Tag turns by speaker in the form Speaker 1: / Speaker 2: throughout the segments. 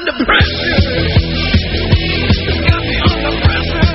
Speaker 1: under pressure. It's got me under pressure.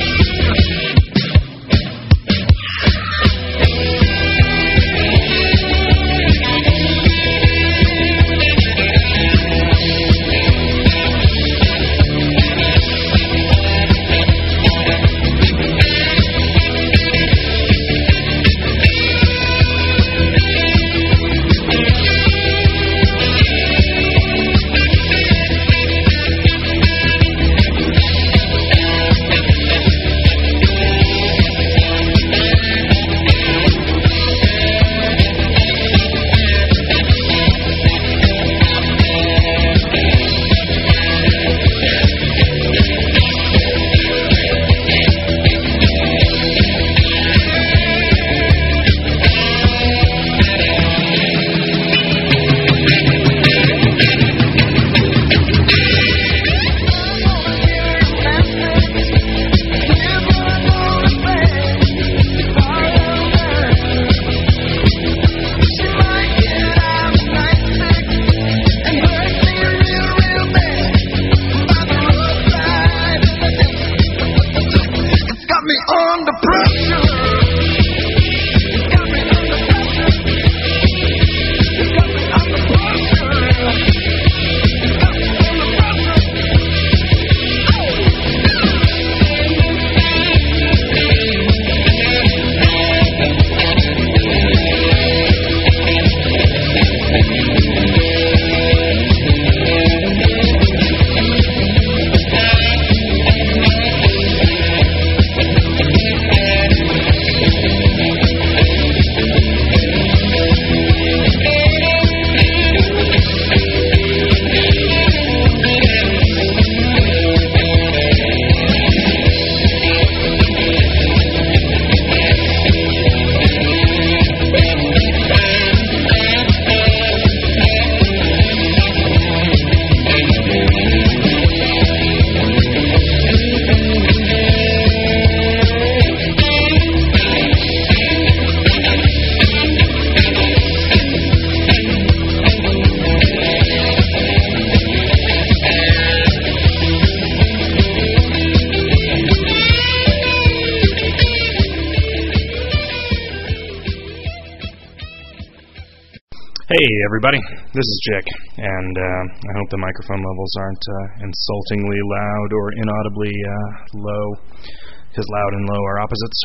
Speaker 2: Hey everybody, this is Jick, and I hope the microphone levels aren't insultingly loud or inaudibly low, because loud and low are opposites.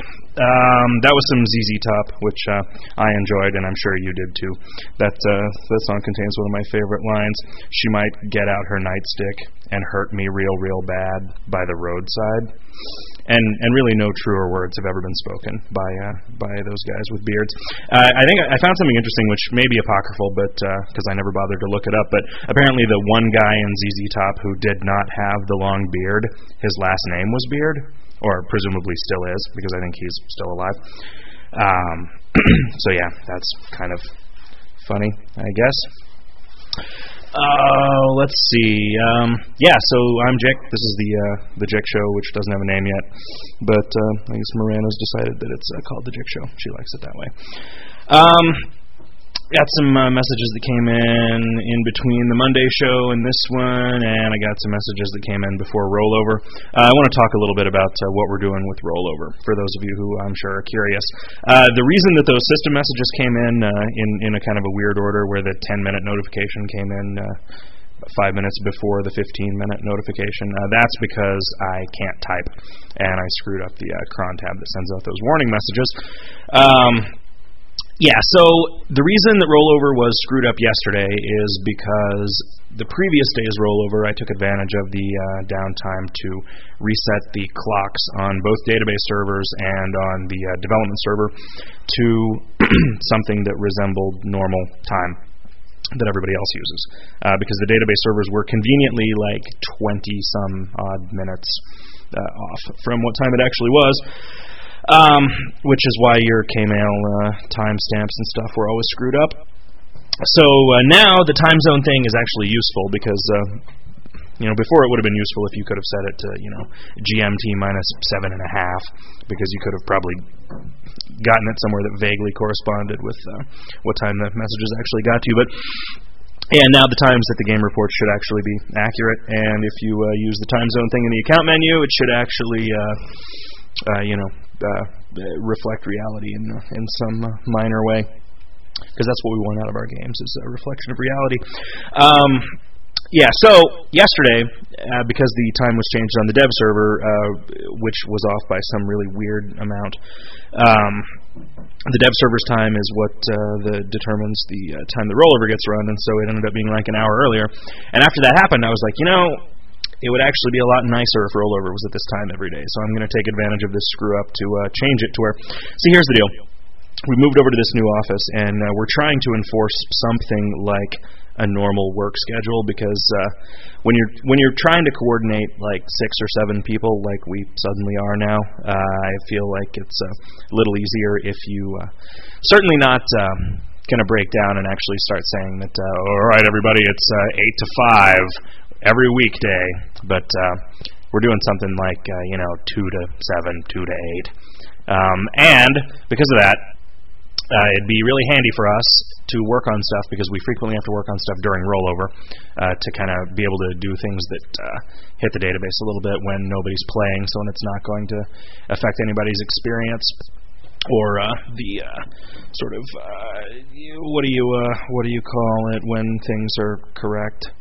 Speaker 2: That was some ZZ Top, which I enjoyed, and I'm sure you did too. That song contains one of my favorite lines: "She might get out her nightstick and hurt me real, real bad by the roadside." And really no truer words have ever been spoken by those guys with beards. I think I found something interesting, which may be apocryphal, but because I never bothered to look it up, but apparently the one guy in ZZ Top who did not have the long beard, his last name was Beard, or presumably still is, because I think he's still alive. So yeah, that's kind of funny, I guess. Let's see. So I'm Jick. This is the Jick Show, which doesn't have a name yet, but I guess Morano's decided that it's called the Jick Show. She likes it that way. Got some messages that came in between the Monday show and this one, and I got some messages that came in before Rollover. I want to talk a little bit about what we're doing with Rollover, for those of you who I'm sure are curious. The reason that those system messages came in a kind of a weird order, where the 10-minute notification came in 5 minutes before the 15-minute notification, that's because I can't type, and I screwed up the cron tab that sends out those warning messages. So the reason that Rollover was screwed up yesterday is because the previous day's Rollover, I took advantage of the downtime to reset the clocks on both database servers and on the development server to something that resembled normal time that everybody else uses, because the database servers were conveniently like 20-some odd minutes off from what time it actually was. Which is why your Kmail timestamps and stuff were always screwed up. So now the time zone thing is actually useful, because before it would have been useful if you could have set it to GMT minus 7.5, because you could have probably gotten it somewhere that vaguely corresponded with what time the messages actually got to you. But And now the times that the game reports should actually be accurate, and if you use the time zone thing in the account menu, it should actually, reflect reality in some minor way, because that's what we want out of our games, is a reflection of reality. So yesterday, because the time was changed on the dev server, which was off by some really weird amount, the dev server's time is what determines the time the rollover gets run, and so it ended up being like an hour earlier. And after that happened, I was like, it would actually be a lot nicer if rollover was at this time every day. So I'm going to take advantage of this screw-up to change it to where... See, here's the deal. We moved over to this new office, and we're trying to enforce something like a normal work schedule, because when you're trying to coordinate like 6 or 7 people like we suddenly are now, I feel like it's a little easier if you certainly not going to break down and actually start saying that all right, everybody, it's 8 to 5 every weekday, but we're doing something like 2 to 7, 2 to 8, and because of that, it'd be really handy for us to work on stuff, because we frequently have to work on stuff during rollover to kind of be able to do things that hit the database a little bit when nobody's playing, so when it's not going to affect anybody's experience, or the sort of what do you call it when things are correct?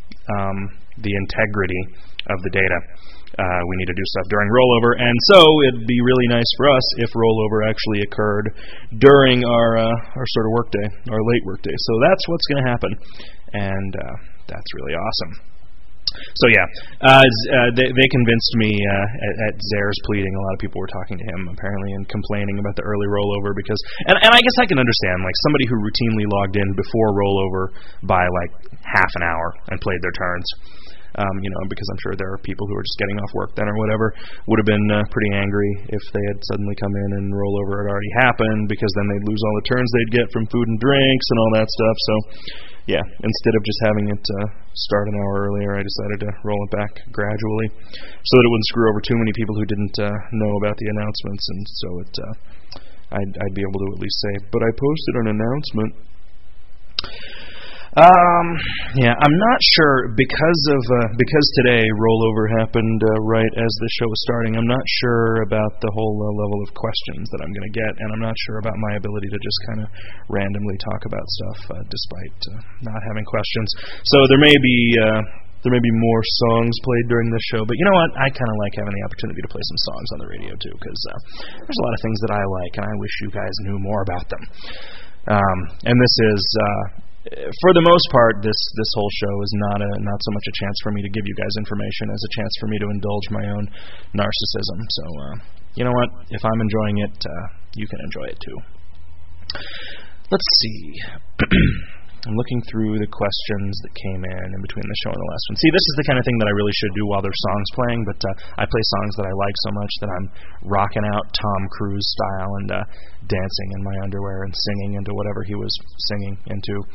Speaker 2: The integrity of the data. We need to do stuff during rollover, and so it'd be really nice for us if rollover actually occurred during our sort of workday, our late workday. So that's what's going to happen, and that's really awesome. So they convinced me at Zare's pleading. A lot of people were talking to him apparently and complaining about the early rollover, because and I guess I can understand, like somebody who routinely logged in before rollover by like half an hour and played their turns. Because I'm sure there are people who are just getting off work then or whatever, would have been pretty angry if they had suddenly come in and rollover had already happened, because then they'd lose all the turns they'd get from food and drinks and all that stuff. So, instead of just having it start an hour earlier, I decided to roll it back gradually so that it wouldn't screw over too many people who didn't know about the announcements, and so I'd be able to at least say, but I posted an announcement. I'm not sure, because today rollover happened right as the show was starting. I'm not sure about the whole level of questions that I'm going to get, and I'm not sure about my ability to just kind of randomly talk about stuff despite not having questions. So there may be more songs played during this show, but you know what? I kind of like having the opportunity to play some songs on the radio too, because there's a lot of things that I like, and I wish you guys knew more about them. And this is. For the most part, this whole show is not so much a chance for me to give you guys information as a chance for me to indulge my own narcissism. So, you know what? If I'm enjoying it, you can enjoy it too. Let's see. I'm looking through the questions that came in between the show and the last one. See, this is the kind of thing that I really should do while there's songs playing, but I play songs that I like so much that I'm rocking out Tom Cruise style and dancing in my underwear and singing into whatever he was singing into.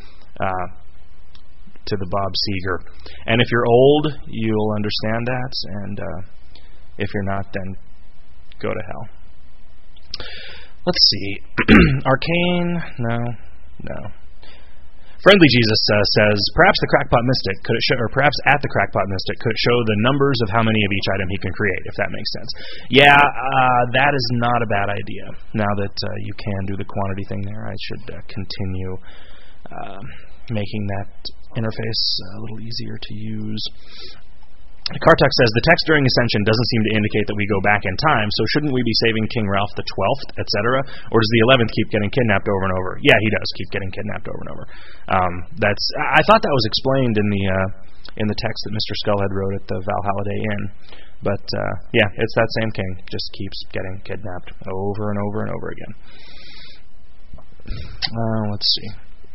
Speaker 2: To the Bob Seger. And if you're old, you'll understand that, and if you're not, then go to hell. Let's see. Arcane? No. Friendly Jesus says, perhaps the Crackpot Mystic could it show, or perhaps at the Crackpot Mystic could it show the numbers of how many of each item he can create, if that makes sense. Yeah, that is not a bad idea. Now that you can do the quantity thing there, I should continue making that interface a little easier to use. Kartuk says, the text during Ascension doesn't seem to indicate that we go back in time, so shouldn't we be saving King Ralph the 12th, etc.? Or does the 11th keep getting kidnapped over and over? Yeah, he does keep getting kidnapped over and over. I thought that was explained in the text that Mr. Skullhead wrote at the Valhalla Day Inn. But, it's that same king. Just keeps getting kidnapped over and over and over again. Let's see.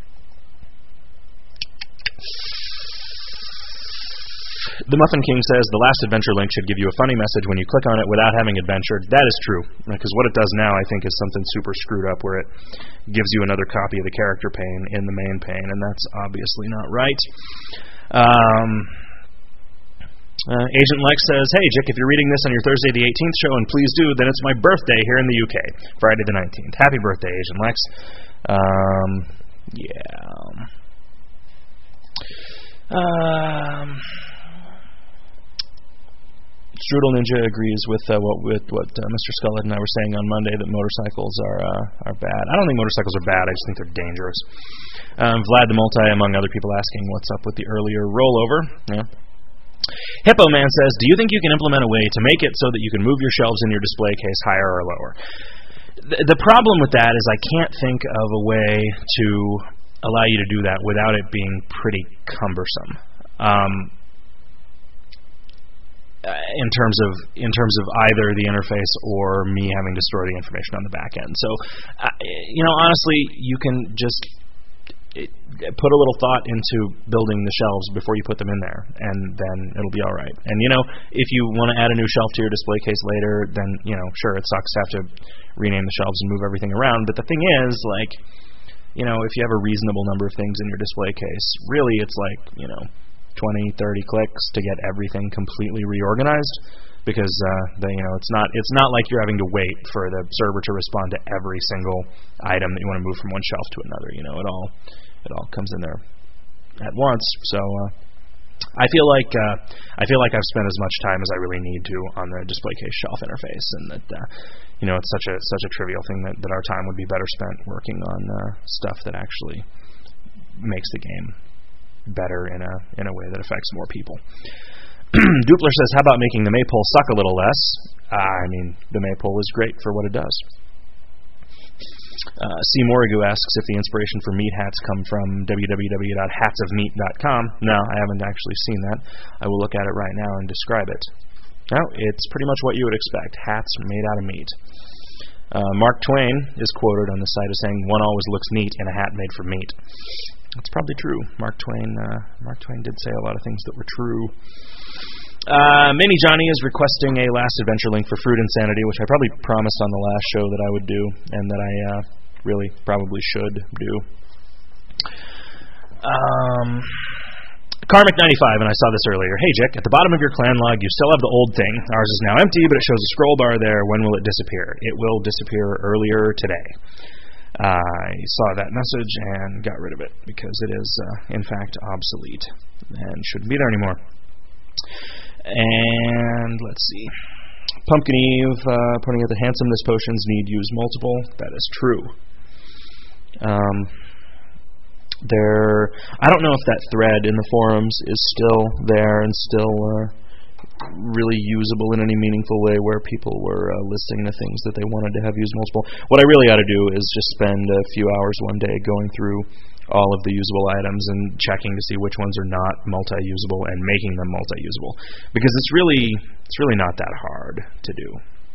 Speaker 2: The Muffin King says, the last adventure link should give you a funny message when you click on it without having adventured. That is true, because what it does now, I think, is something super screwed up where it gives you another copy of the character pane in the main pane, and that's obviously not right. Agent Lex says, hey, Jick, if you're reading this on your Thursday the 18th show, and please do, then it's my birthday here in the UK, Friday the 19th. Happy birthday, Agent Lex. Strudel Ninja agrees with what Mr. Scullhead and I were saying on Monday, that motorcycles are bad. I don't think motorcycles are bad. I just think they're dangerous. Vlad the Multi, among other people, asking what's up with the earlier rollover. Yeah. Hippo Man says, do you think you can implement a way to make it so that you can move your shelves in your display case higher or lower? The problem with that is I can't think of a way to allow you to do that without it being pretty cumbersome. In terms of either the interface or me having to store the information on the back end. So, honestly, you can just put a little thought into building the shelves before you put them in there, and then it'll be all right. And, if you want to add a new shelf to your display case later, then, sure, it sucks to have to rename the shelves and move everything around. But the thing is, if you have a reasonable number of things in your display case, really it's 20, 30 clicks to get everything completely reorganized, because it's not like you're having to wait for the server to respond to every single item that you want to move from one shelf to another. It all comes in there at once. So I feel like I've spent as much time as I really need to on the display case shelf interface, and that it's such a trivial thing that our time would be better spent working on stuff that actually makes the game better in a way that affects more people. Dupler says, how about making the maypole suck a little less? The maypole is great for what it does. C. Morigu asks if the inspiration for meat hats come from www.hatsofmeat.com. No, I haven't actually seen that. I will look at it right now and describe it. No, it's pretty much what you would expect. Hats made out of meat. Mark Twain is quoted on the site as saying, one always looks neat in a hat made from meat. That's probably true. Mark Twain did say a lot of things that were true. Mini Johnny is requesting a last adventure link for Fruit Insanity, which I probably promised on the last show that I would do, and that I really probably should do. Karmic95, and I saw this earlier. Hey, Jick, at the bottom of your clan log, you still have the old thing. Ours is now empty, but it shows a scroll bar there. When will it disappear? It will disappear earlier today. I saw that message and got rid of it because it is, in fact, obsolete and shouldn't be there anymore. And let's see. Pumpkin Eve pointing out that handsomeness potions need use multiple. That is true. I don't know if that thread in the forums is still there and still really usable in any meaningful way, where people were listing the things that they wanted to have used multiple. What I really ought to do is just spend a few hours one day going through all of the usable items and checking to see which ones are not multi-usable and making them multi-usable, because it's really not that hard to do.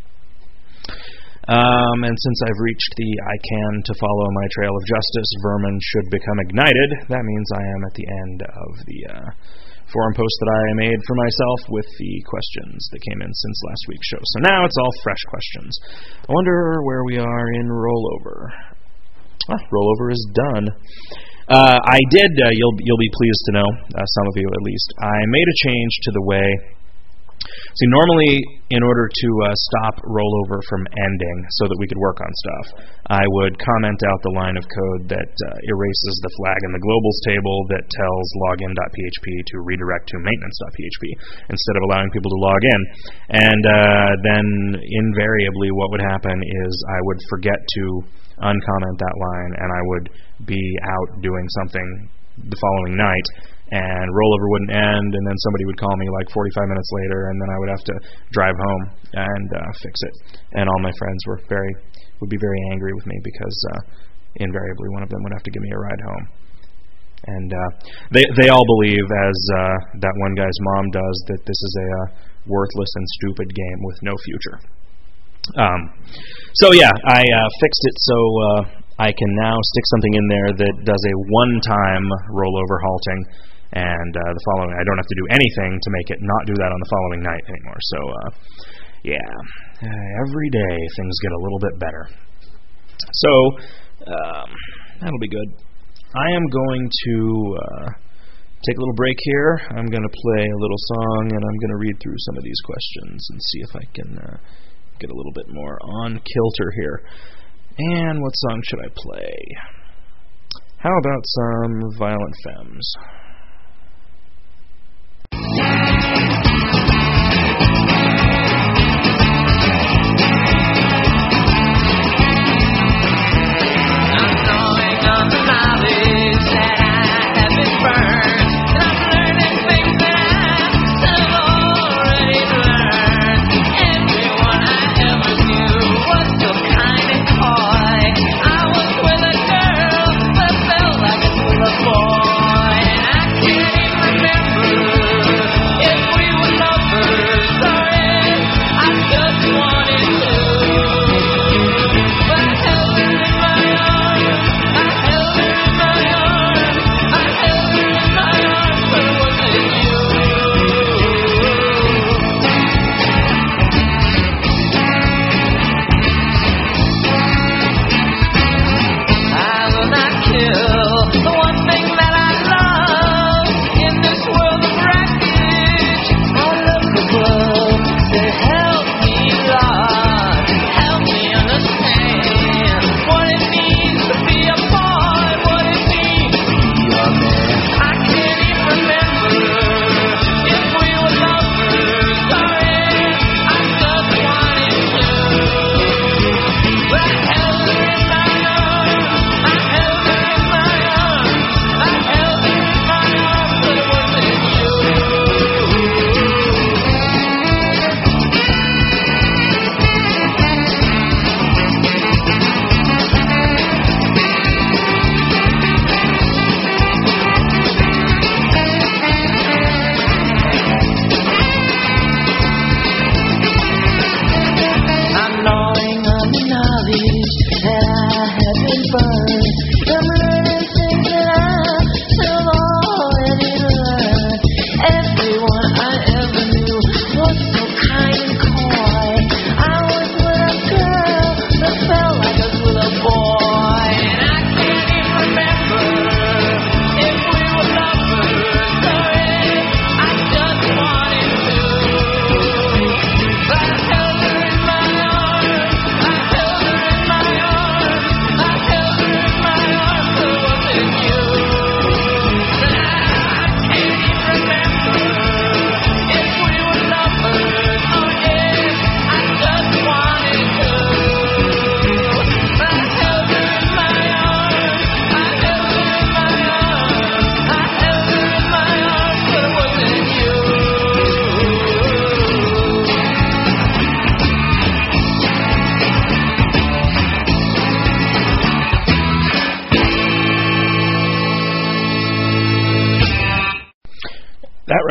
Speaker 2: And since I've reached the I can to follow my trail of justice, vermin should become ignited, that means I am at the end of the forum post that I made for myself with the questions that came in since last week's show. So now it's all fresh questions. I wonder where we are in rollover. Rollover is done. I did, you'll be pleased to know, some of you at least, I made a change to the way. See, normally, in order to stop rollover from ending so that we could work on stuff, I would comment out the line of code that erases the flag in the globals table that tells login.php to redirect to maintenance.php instead of allowing people to log in. And then invariably what would happen is I would forget to uncomment that line, and I would be out doing something the following night, and rollover wouldn't end, and then somebody would call me like 45 minutes later, and then I would have to drive home and fix it. And all my friends would be very angry with me because invariably one of them would have to give me a ride home. And they all believe, as that one guy's mom does, that this is a worthless and stupid game with no future. So yeah, I fixed it so I can now stick something in there that does a one-time rollover halting, and the following, I don't have to do anything to make it not do that on the following night anymore. So yeah, every day things get a little bit better. So that'll be good. I am going to take a little break here. I'm going to play a little song, and I'm going to read through some of these questions and see if I can get a little bit more on kilter here. And what song should I play? How about some Violent Femmes?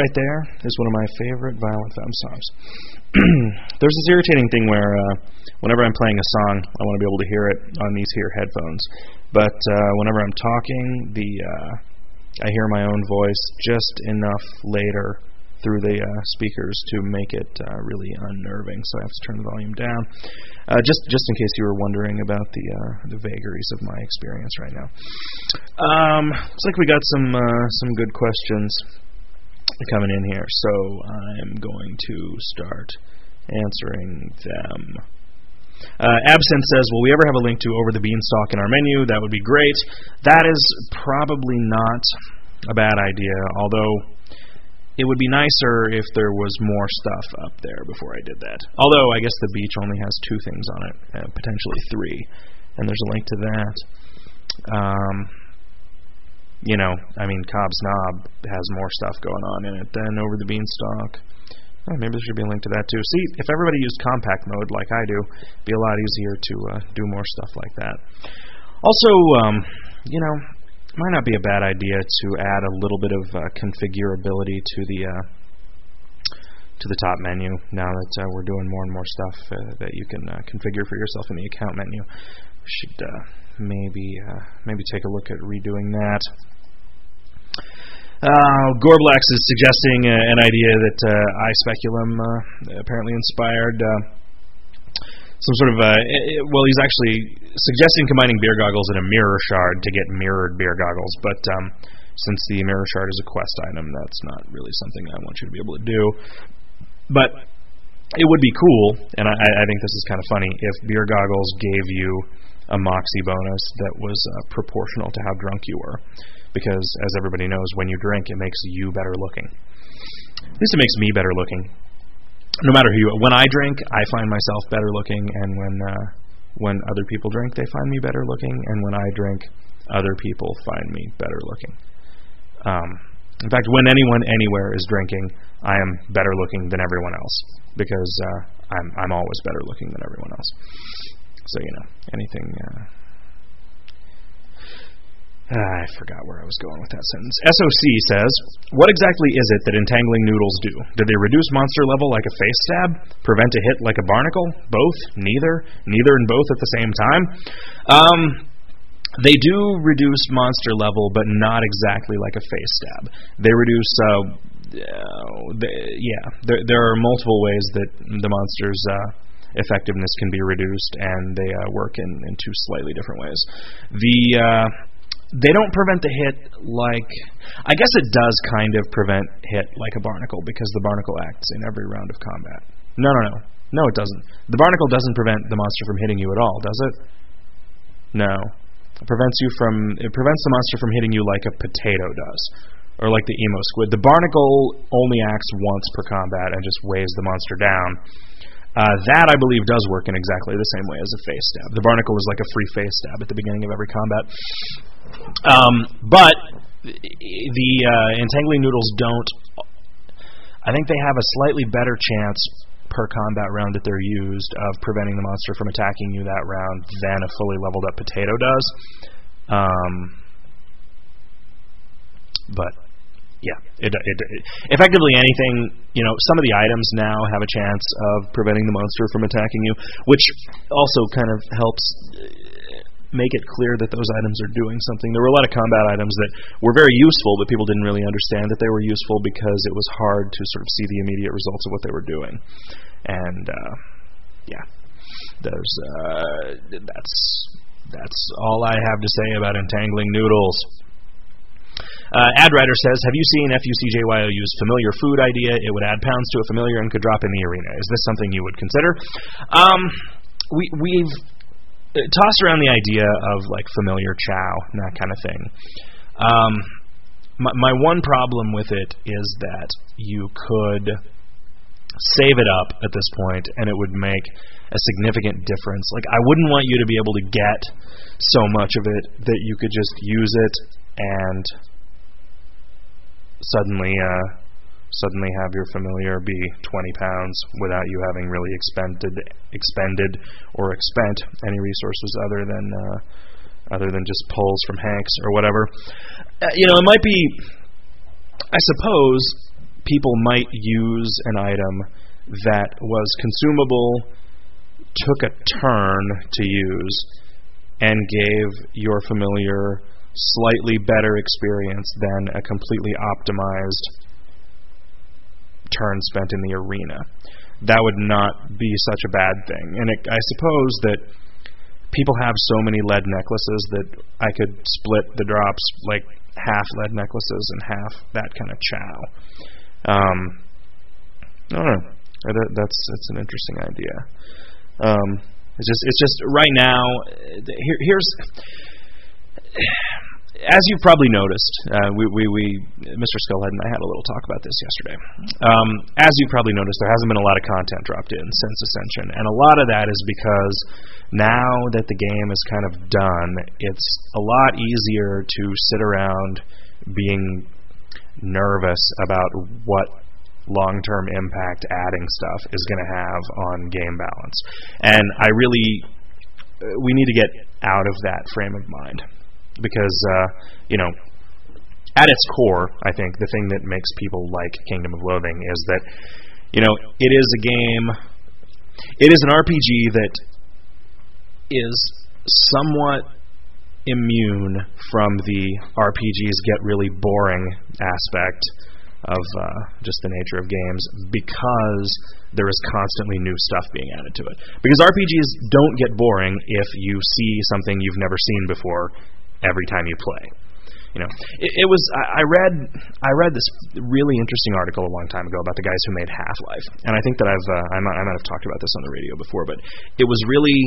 Speaker 2: right there is one of my favorite Violent Femmes songs. There's this irritating thing where whenever I'm playing a song, I want to be able to hear it on these here headphones. But whenever I'm talking, I hear my own voice just enough later through the speakers to make it really unnerving, so I have to turn the volume down. Just in case you were wondering about the vagaries of my experience right now. Looks like we got some good questions coming in here, so I'm going to start answering them. Absinthe says, will we ever have a link to Over the Beanstalk in our menu? That would be great. That is probably not a bad idea, although it would be nicer if there was more stuff up there before I did that. Although, I guess the beach only has 2 things on it, potentially 3, and there's a link to that. Cobb's Knob has more stuff going on in it than Over the Beanstalk. Maybe there should be a link to that too. See, if everybody used compact mode like I do, it'd be a lot easier to do more stuff like that. Also, it might not be a bad idea to add a little bit of configurability to the top menu now that we're doing more and more stuff that you can configure for yourself in the account menu. We should maybe take a look at redoing that. Gorblax is suggesting an idea that iSpeculum apparently inspired some sort of he's actually suggesting combining beer goggles and a mirror shard to get mirrored beer goggles, but since the mirror shard is a quest item, that's not really something I want you to be able to do. But it would be cool, and I think this is kind of funny, if beer goggles gave you a moxie bonus that was proportional to how drunk you were. Because, as everybody knows, when you drink, it makes you better looking. At least it makes me better looking. No matter who you are. When I drink, I find myself better looking, and when other people drink, they find me better looking, and when I drink, other people find me better looking. In fact, when anyone anywhere is drinking, I am better looking than everyone else, because I'm always better looking than everyone else. So, anything... I forgot where I was going with that sentence. SOC says, what exactly is it that entangling noodles do? Do they reduce monster level like a face stab? Prevent a hit like a barnacle? Both? Neither? Neither and both at the same time? They do reduce monster level, but not exactly like a face stab. They reduce... there are multiple ways that the monster's effectiveness can be reduced, and they work in 2 slightly different ways. They don't prevent the hit like... I guess it does kind of prevent hit like a barnacle, because the barnacle acts in every round of combat. No, it doesn't. The barnacle doesn't prevent the monster from hitting you at all, does it? No. It prevents the monster from hitting you like a potato does, or like the emo squid. The barnacle only acts once per combat and just weighs the monster down. That, I believe, does work in exactly the same way as a face stab. The barnacle is like a free face stab at the beginning of every combat. But the entangling noodles don't... I think they have a slightly better chance per combat round that they're used of preventing the monster from attacking you that round than a fully leveled up potato does. But... yeah, it effectively anything, some of the items now have a chance of preventing the monster from attacking you, which also kind of helps make it clear that those items are doing something. There were a lot of combat items that were very useful, but people didn't really understand that they were useful because it was hard to sort of see the immediate results of what they were doing. And, that's all I have to say about entangling noodles. Adwriter says, have you seen FUCJYO use familiar food idea? It would add pounds to a familiar and could drop in the arena. Is this something you would consider? We've tossed around the idea of like familiar chow and that kind of thing. My one problem with it is that you could save it up at this point and it would make a significant difference. Like, I wouldn't want you to be able to get so much of it that you could just use it and suddenly have your familiar be 20 pounds without you having really expended or expent any resources other than just pulls from Hanks or whatever. It might be, I suppose, people might use an item that was consumable, took a turn to use, and gave your familiar slightly better experience than a completely optimized turn spent in the arena. That would not be such a bad thing. And I suppose that people have so many lead necklaces that I could split the drops like half lead necklaces and half that kind of chow. I don't know. That's an interesting idea. It's just right now. Here's. As you've probably noticed, Mr. Skullhead and I had a little talk about this yesterday. As you've probably noticed, there hasn't been a lot of content dropped in since Ascension, and a lot of that is because now that the game is kind of done, it's a lot easier to sit around being nervous about what long-term impact adding stuff is going to have on game balance. And we need to get out of that frame of mind. Because, at its core, I think the thing that makes people like Kingdom of Loathing is that, it is a game, it is an RPG that is somewhat immune from the RPGs get really boring aspect of just the nature of games, because there is constantly new stuff being added to it. Because RPGs don't get boring if you see something you've never seen before every time you play. I read this really interesting article a long time ago about the guys who made Half-Life, and I think that I might have talked about this on the radio before, but it was really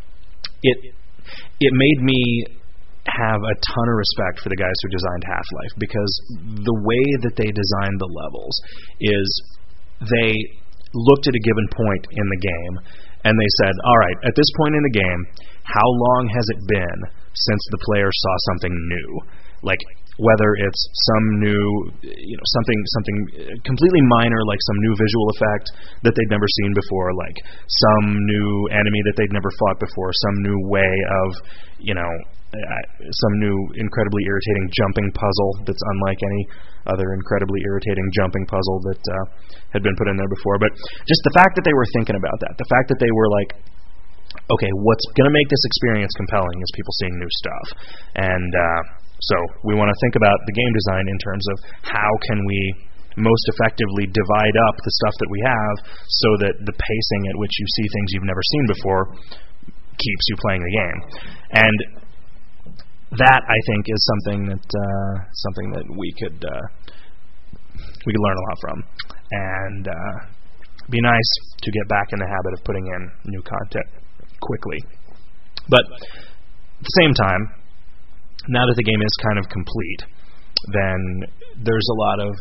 Speaker 2: it made me have a ton of respect for the guys who designed Half-Life, because the way that they designed the levels is they looked at a given point in the game and they said, all right, at this point in the game, how long has it been since the player saw something new? Like, whether it's some new, something completely minor, like some new visual effect that they'd never seen before, like some new enemy that they'd never fought before, some new way of, some new incredibly irritating jumping puzzle that's unlike any other incredibly irritating jumping puzzle that had been put in there before. But just the fact that they were thinking about that, the fact that they were like, okay, what's going to make this experience compelling is people seeing new stuff. And so we want to think about the game design in terms of how can we most effectively divide up the stuff that we have so that the pacing at which you see things you've never seen before keeps you playing the game. And that, I think, is something that we could learn a lot from, and be nice to get back in the habit of putting in new content quickly. But at the same time, now that the game is kind of complete, then there's a lot of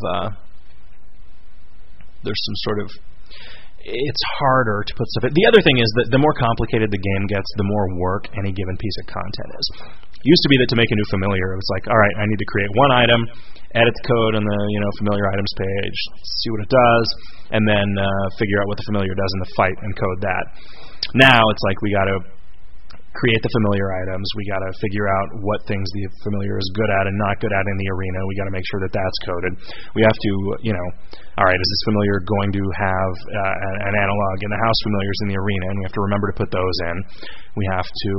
Speaker 2: there's some sort of, it's harder to put stuff in. The other thing is that the more complicated the game gets, the more work any given piece of content is. It used to be that to make a new familiar, it was like, all right, I need to create one item, edit the code on the familiar items page, see what it does, and then figure out what the familiar does in the fight and code that. Now it's like we got to create the familiar items, we got to figure out what things the familiar is good at and not good at in the arena, we got to make sure that that's coded. We have to, all right, is this familiar going to have an analog in the house familiars in the arena, and we have to remember to put those in. We have to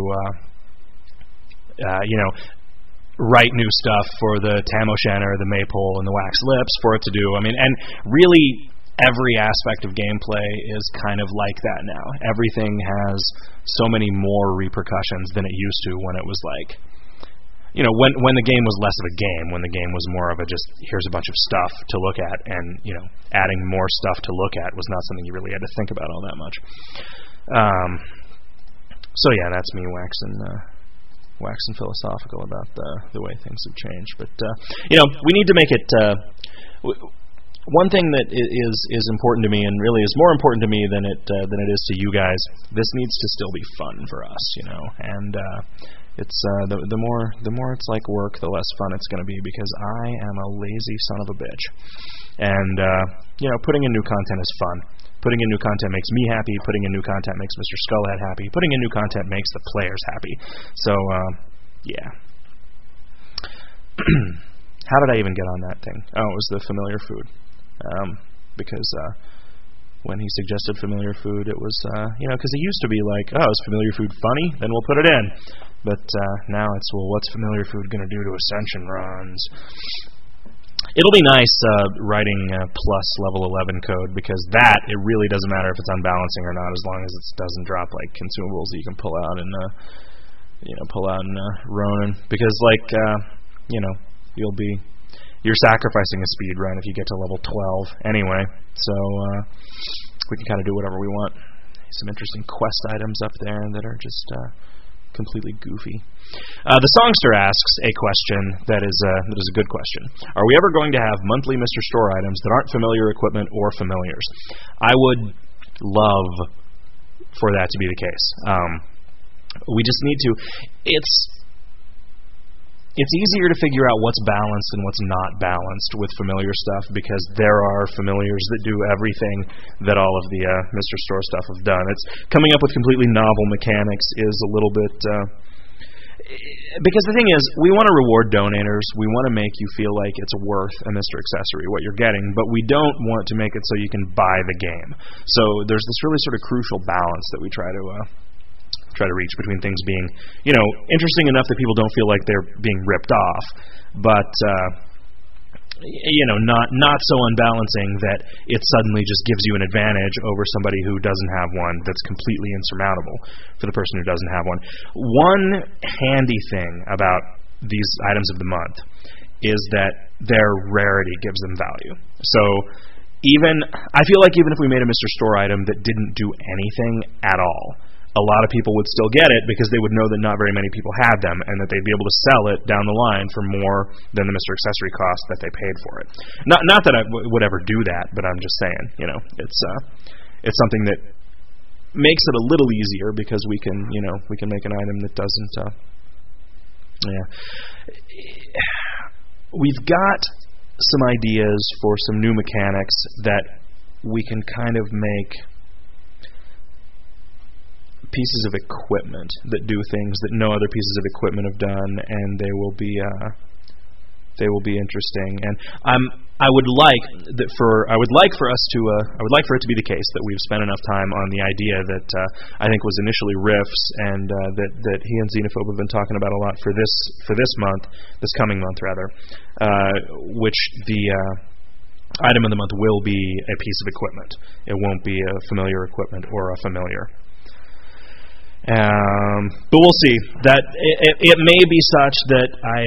Speaker 2: write new stuff for the Tamoshen or the Maypole and the Wax Lips for it to do. I mean, and really every aspect of gameplay is kind of like that now. Everything has so many more repercussions than it used to when it was like, when the game was less of a game, when the game was more of a just, here's a bunch of stuff to look at, and, adding more stuff to look at was not something you really had to think about all that much. So yeah, that's me waxing philosophical about the way things have changed. But, we need to make it... one thing that is important to me, and really is more important to me than it is to you guys, this needs to still be fun for us, and it's the more it's like work, the less fun it's going to be, because I am a lazy son of a bitch, and putting in new content is fun. Putting in new content makes me happy. Putting in new content makes Mr. Skullhead happy. Putting in new content makes the players happy. So yeah. How did I even get on that thing? Oh, it was the familiar food. because when he suggested familiar food, it was, because it used to be like, oh, is familiar food funny? Then we'll put it in. But now it's, well, what's familiar food going to do to Ascension runs? It'll be nice writing plus level 11 code, because that, it really doesn't matter if it's unbalancing or not, as long as it doesn't drop like consumables that you can pull out in Ronin. Because you're sacrificing a speed run if you get to level 12 anyway. So we can kind of do whatever we want. Some interesting quest items up there that are just completely goofy. The Songster asks a question that is a good question. Are we ever going to have monthly Mr. Store items that aren't familiar equipment or familiars? I would love for that to be the case. We just need to. It's easier to figure out what's balanced and what's not balanced with familiar stuff, because there are familiars that do everything that all of the Mr. Store stuff have done. It's coming up with completely novel mechanics is a little bit... because the thing is, we want to reward donators. We want to make you feel like it's worth a Mr. Accessory, what you're getting, but we don't want to make it so you can buy the game. So there's this really sort of crucial balance that we try to reach between things being, interesting enough that people don't feel like they're being ripped off, but not so unbalancing that it suddenly just gives you an advantage over somebody who doesn't have one that's completely insurmountable for the person who doesn't have one. One handy thing about these items of the month is that their rarity gives them value. So I feel like even if we made a Mr. Store item that didn't do anything at all, a lot of people would still get it because they would know that not very many people had them, and that they'd be able to sell it down the line for more than the Mr. Accessory cost that they paid for it. Not that I would ever do that, but I'm just saying, it's something that makes it a little easier, because we can make an item that doesn't. We've got some ideas for some new mechanics that we can kind of make pieces of equipment that do things that no other pieces of equipment have done, and they will be interesting. And I would like for it to be the case that we've spent enough time on the idea that I think was initially riffs, and that he and Xenophobe have been talking about a lot for this coming month rather, which the item of the month will be a piece of equipment. It won't be a familiar equipment or a familiar. But we'll see. That it may be such that I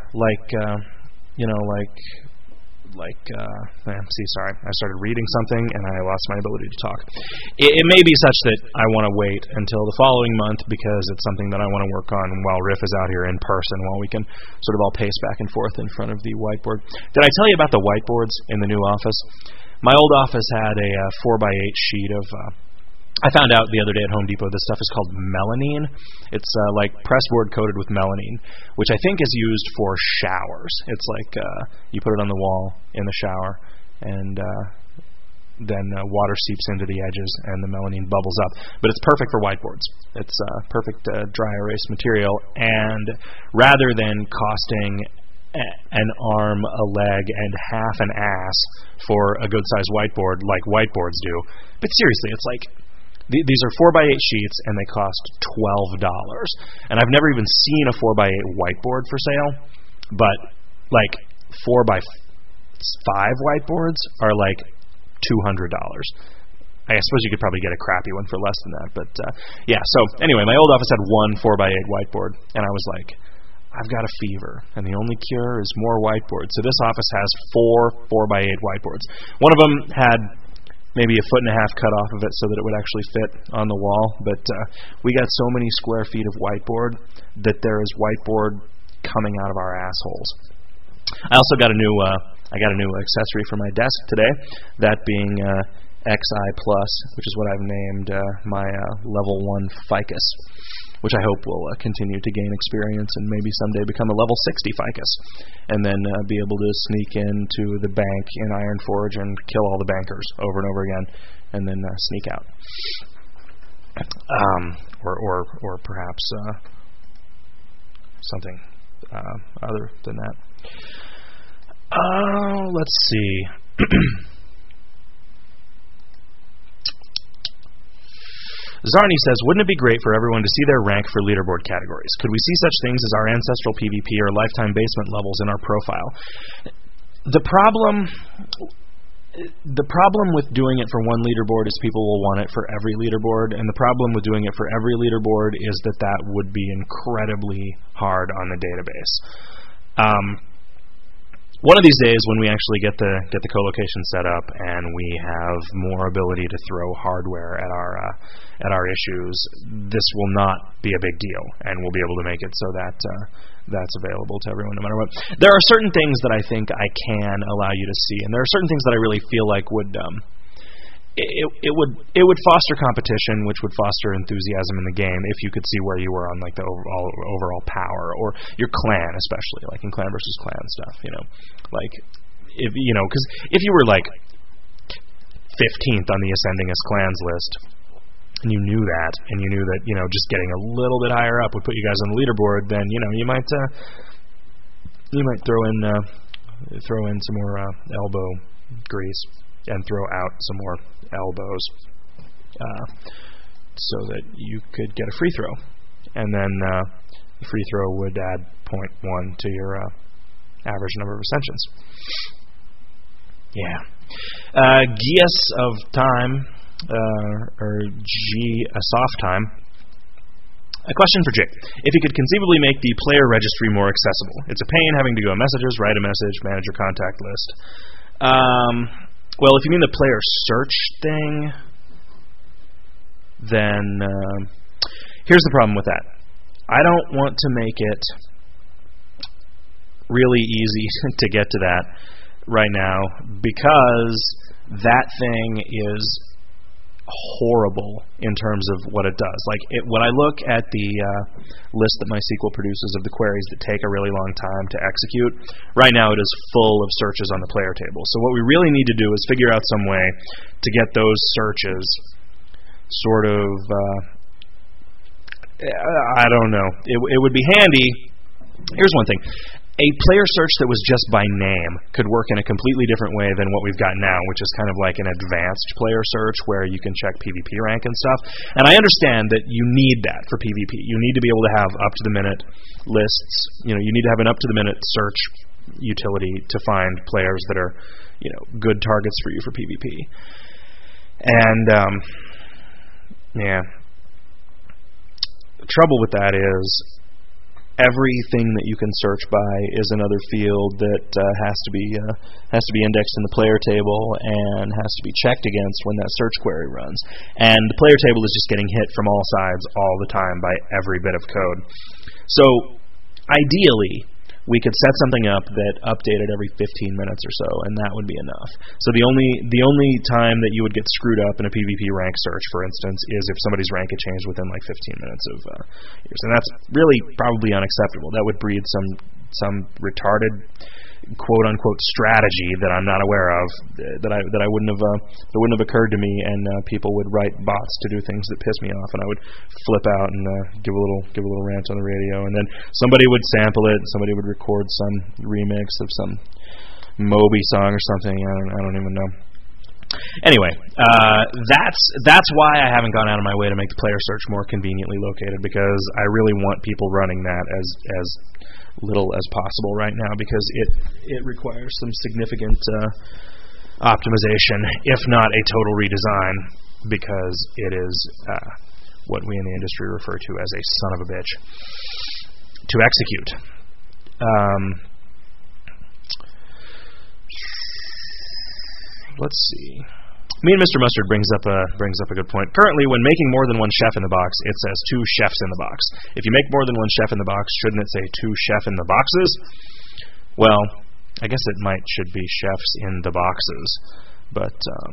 Speaker 2: sorry, I started reading something and I lost my ability to talk. It may be such that I want to wait until the following month, because it's something that I want to work on while Riff is out here in person, while we can sort of all pace back and forth in front of the whiteboard. Did I tell you about the whiteboards in the new office? My old office had a 4x8 sheet of I found out the other day at Home Depot this stuff is called melamine. It's like pressboard coated with melamine, which I think is used for showers. It's like you put it on the wall in the shower, and then water seeps into the edges and the melamine bubbles up. But it's perfect for whiteboards. It's perfect dry erase material, and rather than costing an arm, a leg, and half an ass for a good-sized whiteboard like whiteboards do, but seriously, it's like these are 4x8 sheets, and they cost $12. And I've never even seen a 4x8 whiteboard for sale, but like 4x5 whiteboards are like $200. I suppose you could probably get a crappy one for less than that, but yeah. So anyway, my old office had one 4x8 whiteboard, and I was like, I've got a fever, and the only cure is more whiteboards. So this office has 4 4x8 whiteboards. One of them had maybe a foot and a half cut off of it so that it would actually fit on the wall, but we got so many square feet of whiteboard that there is whiteboard coming out of our assholes. I also got a new accessory for my desk today, that being XI Plus, which is what I've named my level 1 ficus, which I hope will continue to gain experience and maybe someday become a level 60 ficus, and then be able to sneak into the bank in Ironforge and kill all the bankers over and over again, and then sneak out. Or perhaps something other than that. Let's see. Zarni says, wouldn't it be great for everyone to see their rank for leaderboard categories? Could we see such things as our ancestral PvP or lifetime basement levels in our profile? The problem with doing it for one leaderboard is people will want it for every leaderboard, and the problem with doing it for every leaderboard is that would be incredibly hard on the database. One of these days, when we actually get the co-location set up and we have more ability to throw hardware at our issues, this will not be a big deal, and we'll be able to make it so that that's available to everyone no matter what. There are certain things that I think I can allow you to see, and there are certain things that I really feel like would it would foster competition, which would foster enthusiasm in the game if you could see where you were on like the overall power, or your clan, especially like in clan versus clan stuff. Like if because if you were like 15th on the ascending as clans list, and you knew that, just getting a little bit higher up would put you guys on the leaderboard, then you might throw in some more elbow grease and throw out some more elbows so that you could get a free throw. And then the free throw would add 0.1 to your average number of ascensions. Yeah. Gias of Time, or G Soft Time. A question for Jake. If you could conceivably make the player registry more accessible. It's a pain having to go on messages, write a message, manage your contact list. Well, if you mean the player search thing, then here's the problem with that. I don't want to make it really easy to get to that right now, because that thing is horrible in terms of what it does. Like when I look at the list that MySQL produces of the queries that take a really long time to execute, right now it is full of searches on the player table. So what we really need to do is figure out some way to get those searches sort of I don't know. It would be handy. Here's one thing. A player search that was just by name could work in a completely different way than what we've got now, which is kind of like an advanced player search where you can check PvP rank and stuff. And I understand that you need that for PvP. You need to be able to have up-to-the-minute lists. You need to have an up-to-the-minute search utility to find players that are, good targets for you for PvP. And, yeah. The trouble with that is everything that you can search by is another field that has to be indexed in the player table and has to be checked against when that search query runs. And the player table is just getting hit from all sides all the time by every bit of code. So ideally, we could set something up that updated every 15 minutes or so, and that would be enough. So the only time that you would get screwed up in a PvP rank search, for instance, is if somebody's rank had changed within like 15 minutes of years, and that's really probably unacceptable. That would breed some retarded quote-unquote strategy that I'm not aware of, that wouldn't have occurred to me, and people would write bots to do things that piss me off, and I would flip out and give a little rant on the radio, and then somebody would sample it, somebody would record some remix of some Moby song or something. I don't even know. Anyway, that's why I haven't gone out of my way to make the player search more conveniently located, because I really want people running that as little as possible right now, because it requires some significant optimization, if not a total redesign, because it is what we in the industry refer to as a son of a bitch to execute. Let's see. Me and Mr. Mustard brings up a good point. Currently, when making more than one chef in the box, it says 2 chefs in the box. If you make more than one chef in the box, shouldn't it say 2 chef in the boxes? Well, I guess it should be chefs in the boxes, but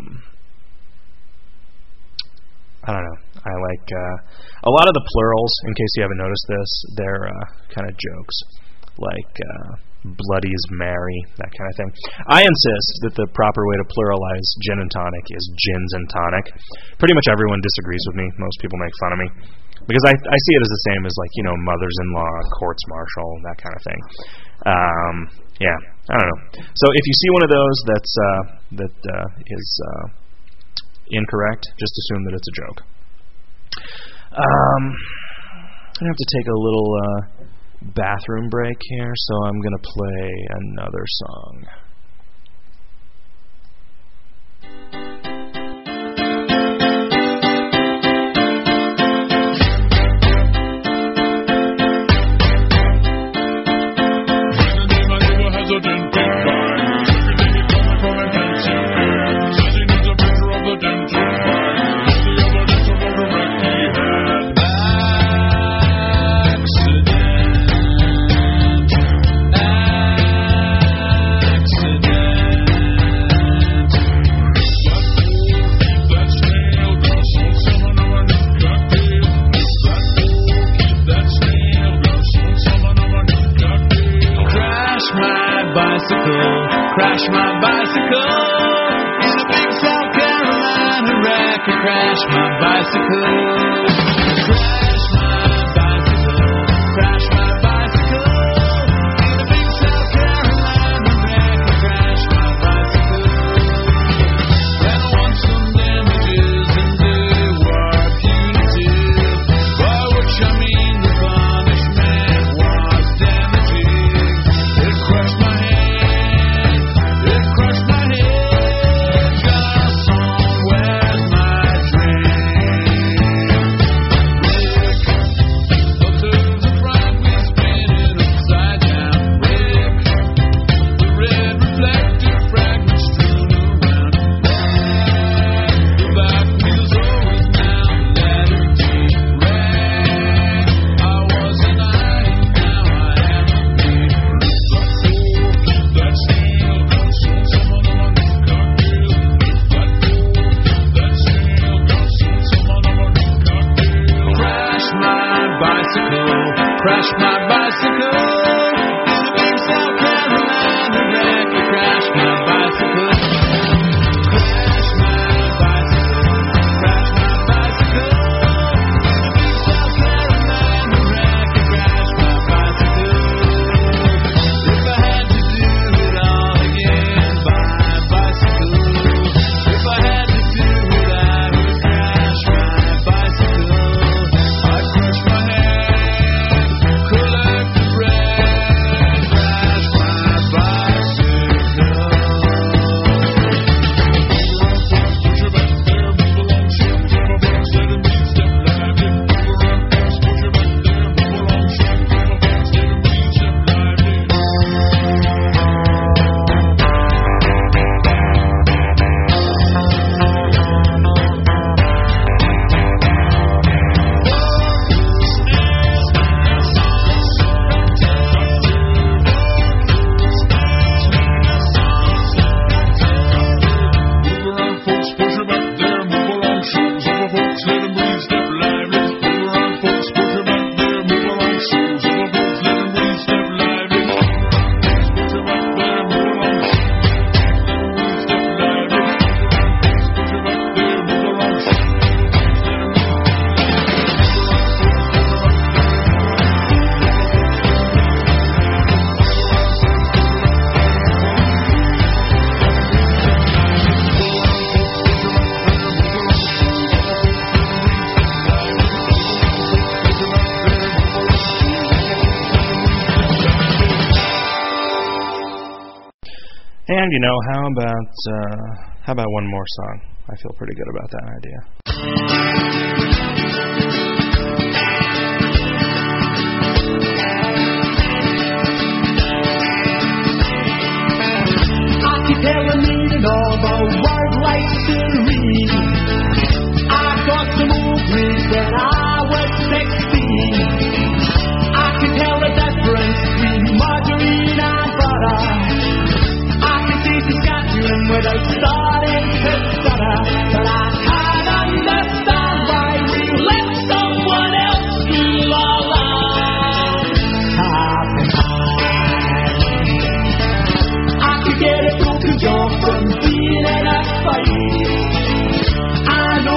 Speaker 2: I don't know. I like a lot of the plurals. In case you haven't noticed this, they're kind of jokes, like Bloodies Mary, that kind of thing. I insist that the proper way to pluralize gin and tonic is gins and tonic. Pretty much everyone disagrees with me. Most people make fun of me, because I see it as the same as, like, mothers-in-law, courts-martial, that kind of thing. Yeah, I don't know. So if you see one of those that is incorrect, just assume that it's a joke. gonna have to take a little bathroom break here, so I'm gonna play another song.
Speaker 1: Crash my bicycle in a big South Carolina wreck. Crash my bicycle. Crash my bicycle. Crash my bicycle in a big South Carolina wreck. Crash my bicycle. And I won some damages and they were punitive, by which I mean the punishment was damaging. It crushed my head. Crash my bicycle in a big South Carolina wreck. Crash my bicycle. Crash my bicycle. Crash my bicycle in a big South Carolina wreck. Crash my bicycle. If I had to do it all again by bicycle, if I had to do it, I would crash my bicycle. I'd crush my head. Collect the bread, crash my bicycle. Put your back there, move along, shoes on my box, letting me step lively. Move around fast, put your back there, move along, shoes on my box, letting me step lively.
Speaker 2: And you know, how about one more song? I feel pretty good about that idea.
Speaker 3: I keep telling all the words like to read. I got some movies when I was 16. I can tell the difference between margarine and butter. Saskatchewan without starting to stutter, but I can't understand why we let someone else rule our lives. Top and high, I could get a broken jaw from being in a fight. I know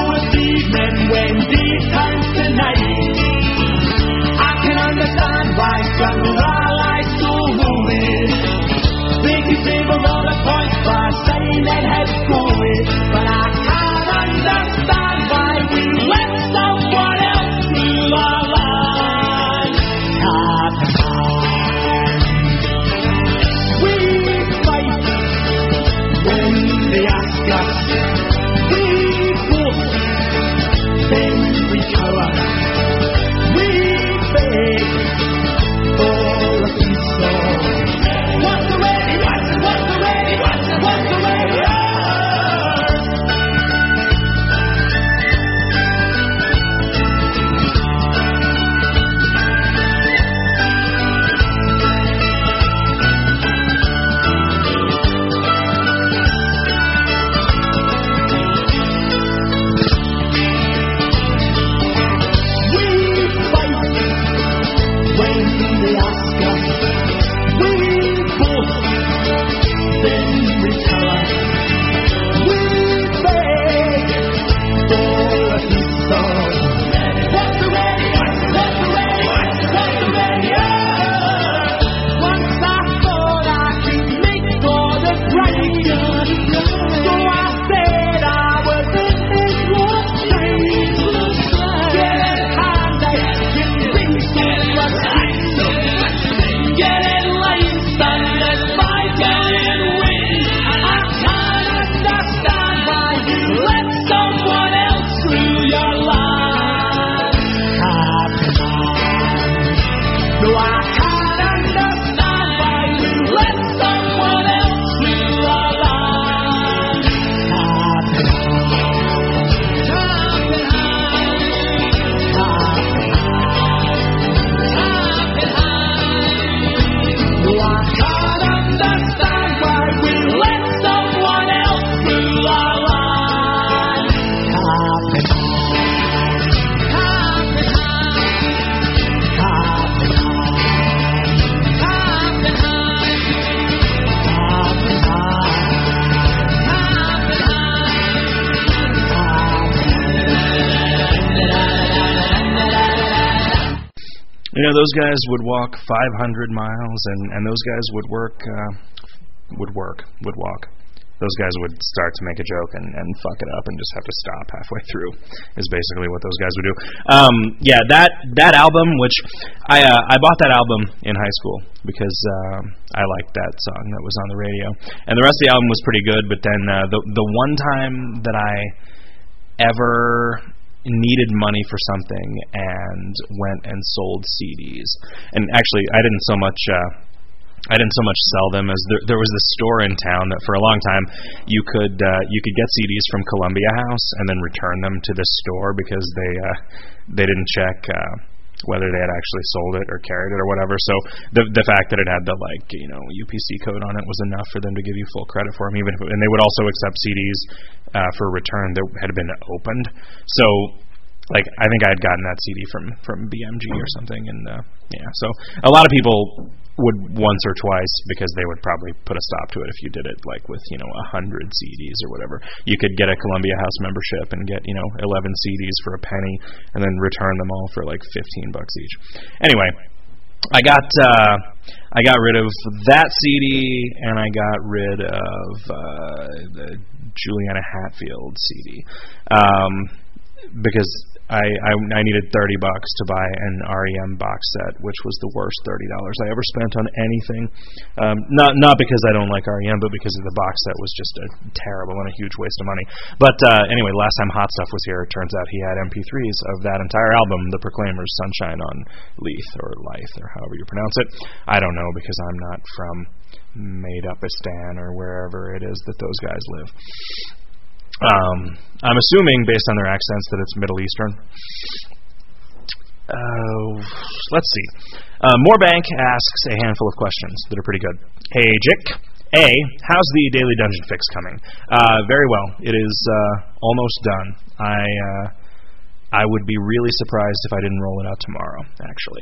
Speaker 2: You know, those guys would walk 500 miles, and those guys would walk. Those guys would start to make a joke and fuck it up and just have to stop halfway through is basically what those guys would do. Yeah, that album, which I bought that album in high school because I liked that song that was on the radio. And the rest of the album was pretty good, but then the one time that I ever needed money for something and went and sold CDs, and actually I didn't so much sell them as there was this store in town that for a long time you could get CDs from Columbia House and then return them to this store because they didn't check whether they had actually sold it or carried it or whatever. So the fact that it had the UPC code on it was enough for them to give you full credit for them, and they would also accept CDs for return that had been opened. So I think I had gotten that CD from BMG or something, and so a lot of people would once or twice, because they would probably put a stop to it if you did it with 100 CDs or whatever. You could get a Columbia House membership and get 11 CDs for a penny, and then return them all for $15 each. Anyway, I got rid of that CD, and I got rid of the Juliana Hatfield CD because I needed $30 to buy an REM box set, which was the worst $30 I ever spent on anything. Not because I don't like REM, but because the box set was just terrible and a huge waste of money. But anyway, last time Hot Stuff was here, it turns out he had MP3s of that entire album, The Proclaimers, Sunshine on Leith, or Leith, or however you pronounce it. I don't know, because I'm not from Made-Upistan or wherever it is that those guys live. I'm assuming, based on their accents, that it's Middle Eastern. Let's see. Morebank asks a handful of questions that are pretty good. Hey, Jick. A, how's the Daily Dungeon Fix coming? Very well. It is almost done. I would be really surprised if I didn't roll it out tomorrow, actually.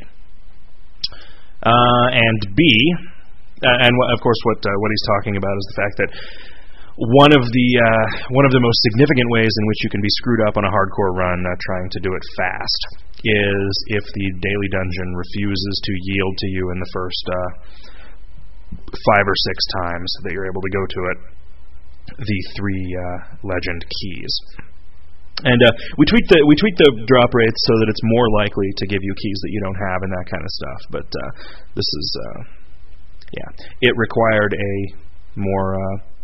Speaker 2: And B, and of course what he's talking about is the fact that one of the most significant ways in which you can be screwed up on a hardcore run trying to do it fast is if the Daily Dungeon refuses to yield to you in the first 5 or 6 times that you're able to go to it the 3 legend keys. And we tweak the drop rates so that it's more likely to give you keys that you don't have and that kind of stuff. But this is it required a more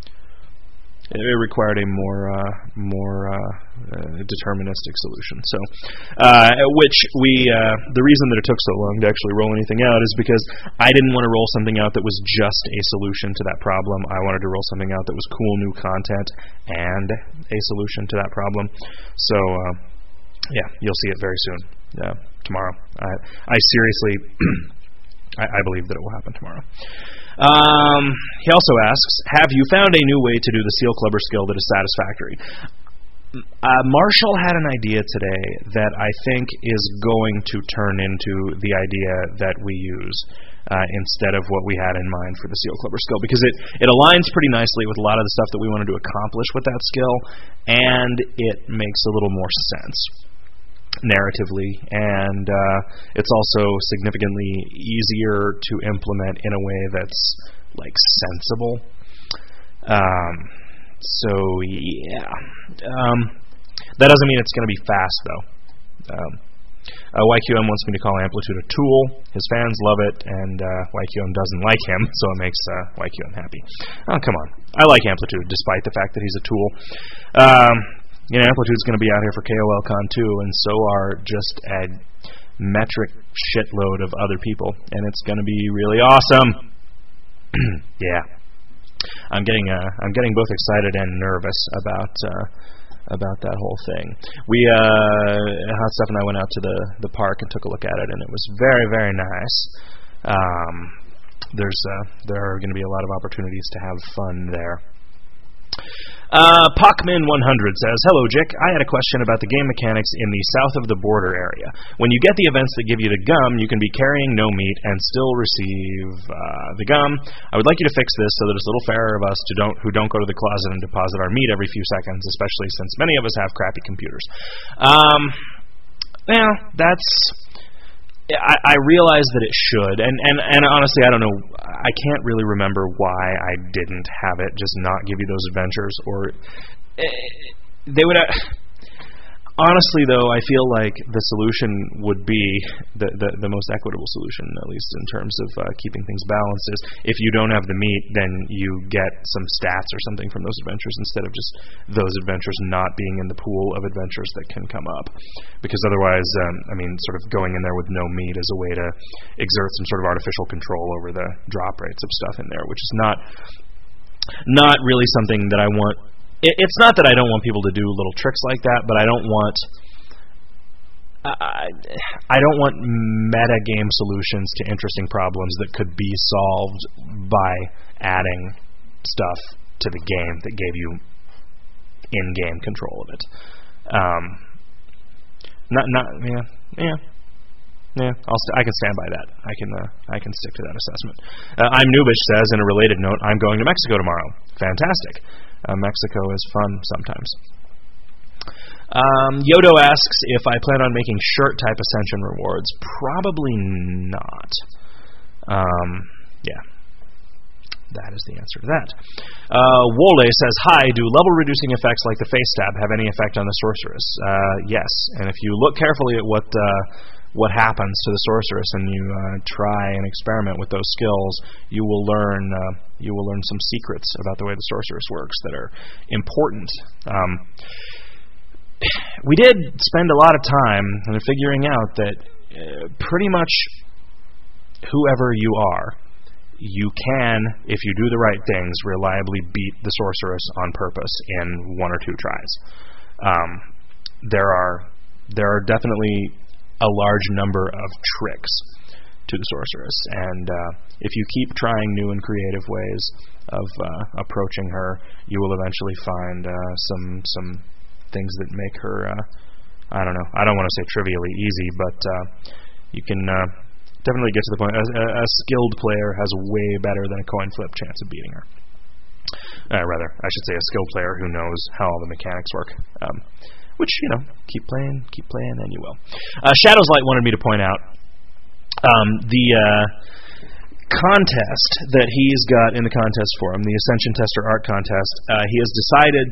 Speaker 2: deterministic solution. So, which the reason that it took so long to actually roll anything out is because I didn't want to roll something out that was just a solution to that problem. I wanted to roll something out that was cool new content and a solution to that problem. So, you'll see it very soon. Tomorrow. I seriously, I believe that it will happen tomorrow. He also asks, have you found a new way to do the Seal Clubber skill that is satisfactory? Marshall had an idea today that I think is going to turn into the idea that we use instead of what we had in mind for the Seal Clubber skill, because it aligns pretty nicely with a lot of the stuff that we wanted to accomplish with that skill, and it makes a little more sense narratively, and it's also significantly easier to implement in a way that's sensible. That doesn't mean it's going to be fast though. YQM wants me to call Amplitude a tool. His fans love it, and YQM doesn't like him, so it makes YQM happy. Oh, come on. I like Amplitude, despite the fact that he's a tool. Amplitude's going to be out here for KOLCon too, and so are just a metric shitload of other people, and it's going to be really awesome. Yeah, I'm getting both excited and nervous about that whole thing. Hot Stuff and I went out to the park and took a look at it, and it was very, very nice. There are going to be a lot of opportunities to have fun there. Pacman100 says, hello, Jick. I had a question about the game mechanics in the south of the border area. When you get the events that give you the gum, you can be carrying no meat and still receive the gum. I would like you to fix this so that it's a little fairer of us who don't go to the closet and deposit our meat every few seconds, especially since many of us have crappy computers. I realize that it should, and honestly, I don't know. I can't really remember why I didn't have it just not give you those adventures, or they would. Honestly, though, I feel like the solution would be the most equitable solution, at least in terms of keeping things balanced, is if you don't have the meat, then you get some stats or something from those adventures instead of just those adventures not being in the pool of adventures that can come up. Because otherwise, sort of going in there with no meat is a way to exert some sort of artificial control over the drop rates of stuff in there, which is not really something that I want. It's not that I don't want people to do little tricks like that, but I don't want meta game solutions to interesting problems that could be solved by adding stuff to the game that gave you in-game control of it. I can stand by that. I can stick to that assessment. I'm Noobish says, in a related note, I'm going to Mexico tomorrow. Fantastic. Mexico is fun sometimes. Yodo asks if I plan on making shirt-type Ascension rewards. Probably not. Yeah. That is the answer to that. Wole says, hi, do level-reducing effects like the face stab have any effect on the sorceress? Yes. And if you look carefully at what happens to the sorceress and you try and experiment with those skills, you will learn some secrets about the way the sorceress works that are important. We did spend a lot of time figuring out that pretty much whoever you are, you can, if you do the right things, reliably beat the sorceress on purpose in 1 or 2 tries. There are definitely a large number of tricks to the sorceress, and if you keep trying new and creative ways of approaching her, you will eventually find some things that make her I don't want to say trivially easy, but you can definitely get to the point. A skilled player has a way better than a coin flip chance of beating her. Rather, I should say a skilled player who knows how all the mechanics work. Which, keep playing, and you will. Shadows Light wanted me to point out the contest that he's got in the contest forum, the Ascension Tester Art Contest. He has decided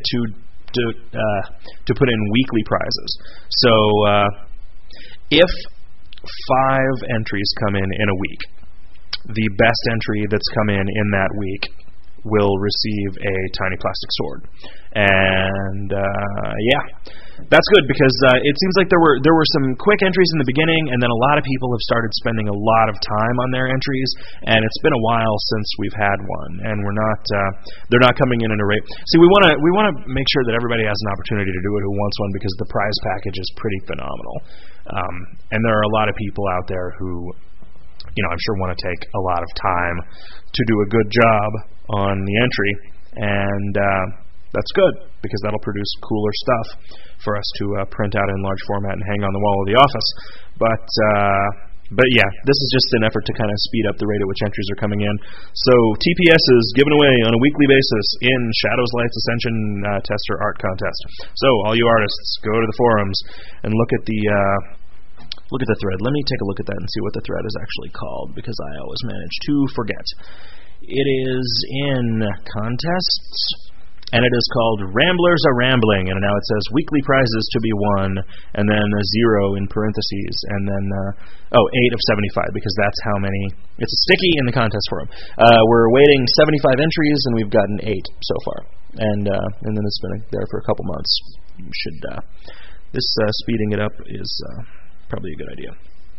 Speaker 2: to put in weekly prizes. So if 5 entries come in a week, the best entry that's come in that week will receive a tiny plastic sword. And that's good, because it seems like there were some quick entries in the beginning, and then a lot of people have started spending a lot of time on their entries, and it's been a while since we've had one, and they're not coming in a rate. See, we want to make sure that everybody has an opportunity to do it who wants one, because the prize package is pretty phenomenal. And there are a lot of people out there who, I'm sure want to take a lot of time to do a good job on the entry, and that's good, because that'll produce cooler stuff for us to print out in large format and hang on the wall of the office. But yeah, this is just an effort to kind of speed up the rate at which entries are coming in. So TPS is given away on a weekly basis in Shadows Light's Ascension Tester Art Contest. So all you artists, go to the forums and look at the thread. Let me take a look at that and see what the thread is actually called, because I always manage to forget. It is in contests, and it is called Ramblers Are Rambling, and now it says weekly prizes to be won, and then a 0 in parentheses, and then 8 of 75, because that's how many. It's a sticky in the contest forum. We're awaiting 75 entries, and we've gotten 8 so far, and then it's been there for a couple months. You should this speeding it up is probably a good idea.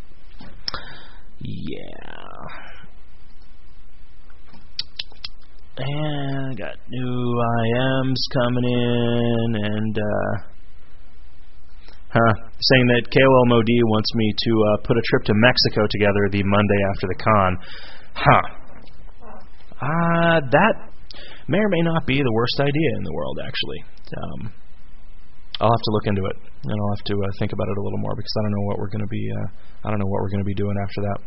Speaker 2: Yeah. And I got new IMs coming in, and saying that KOL Modi wants me to put a trip to Mexico together the Monday after the con. That may or may not be the worst idea in the world, actually. I'll have to look into it, and I'll have to think about it a little more, because I don't know what we're going to be. I don't know what we're going to be doing after that.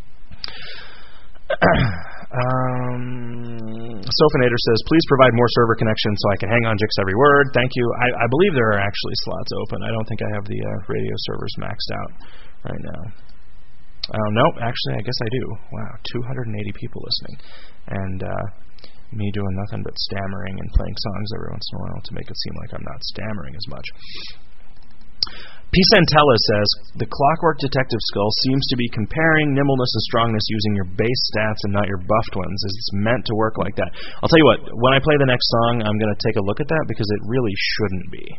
Speaker 2: Sofinator says, please provide more server connections so I can hang on Jix every word. Thank you. I believe there are actually slots open. I don't think I have the radio servers maxed out right now. No, actually, I guess I do. Wow, 280 people listening. And me doing nothing but stammering and playing songs every once in a while to make it seem like I'm not stammering as much. P. Santella says, the Clockwork Detective skull seems to be comparing nimbleness and strongness using your base stats and not your buffed ones. It's meant to work like that. I'll tell you what, when I play the next song, I'm going to take a look at that because it really shouldn't be.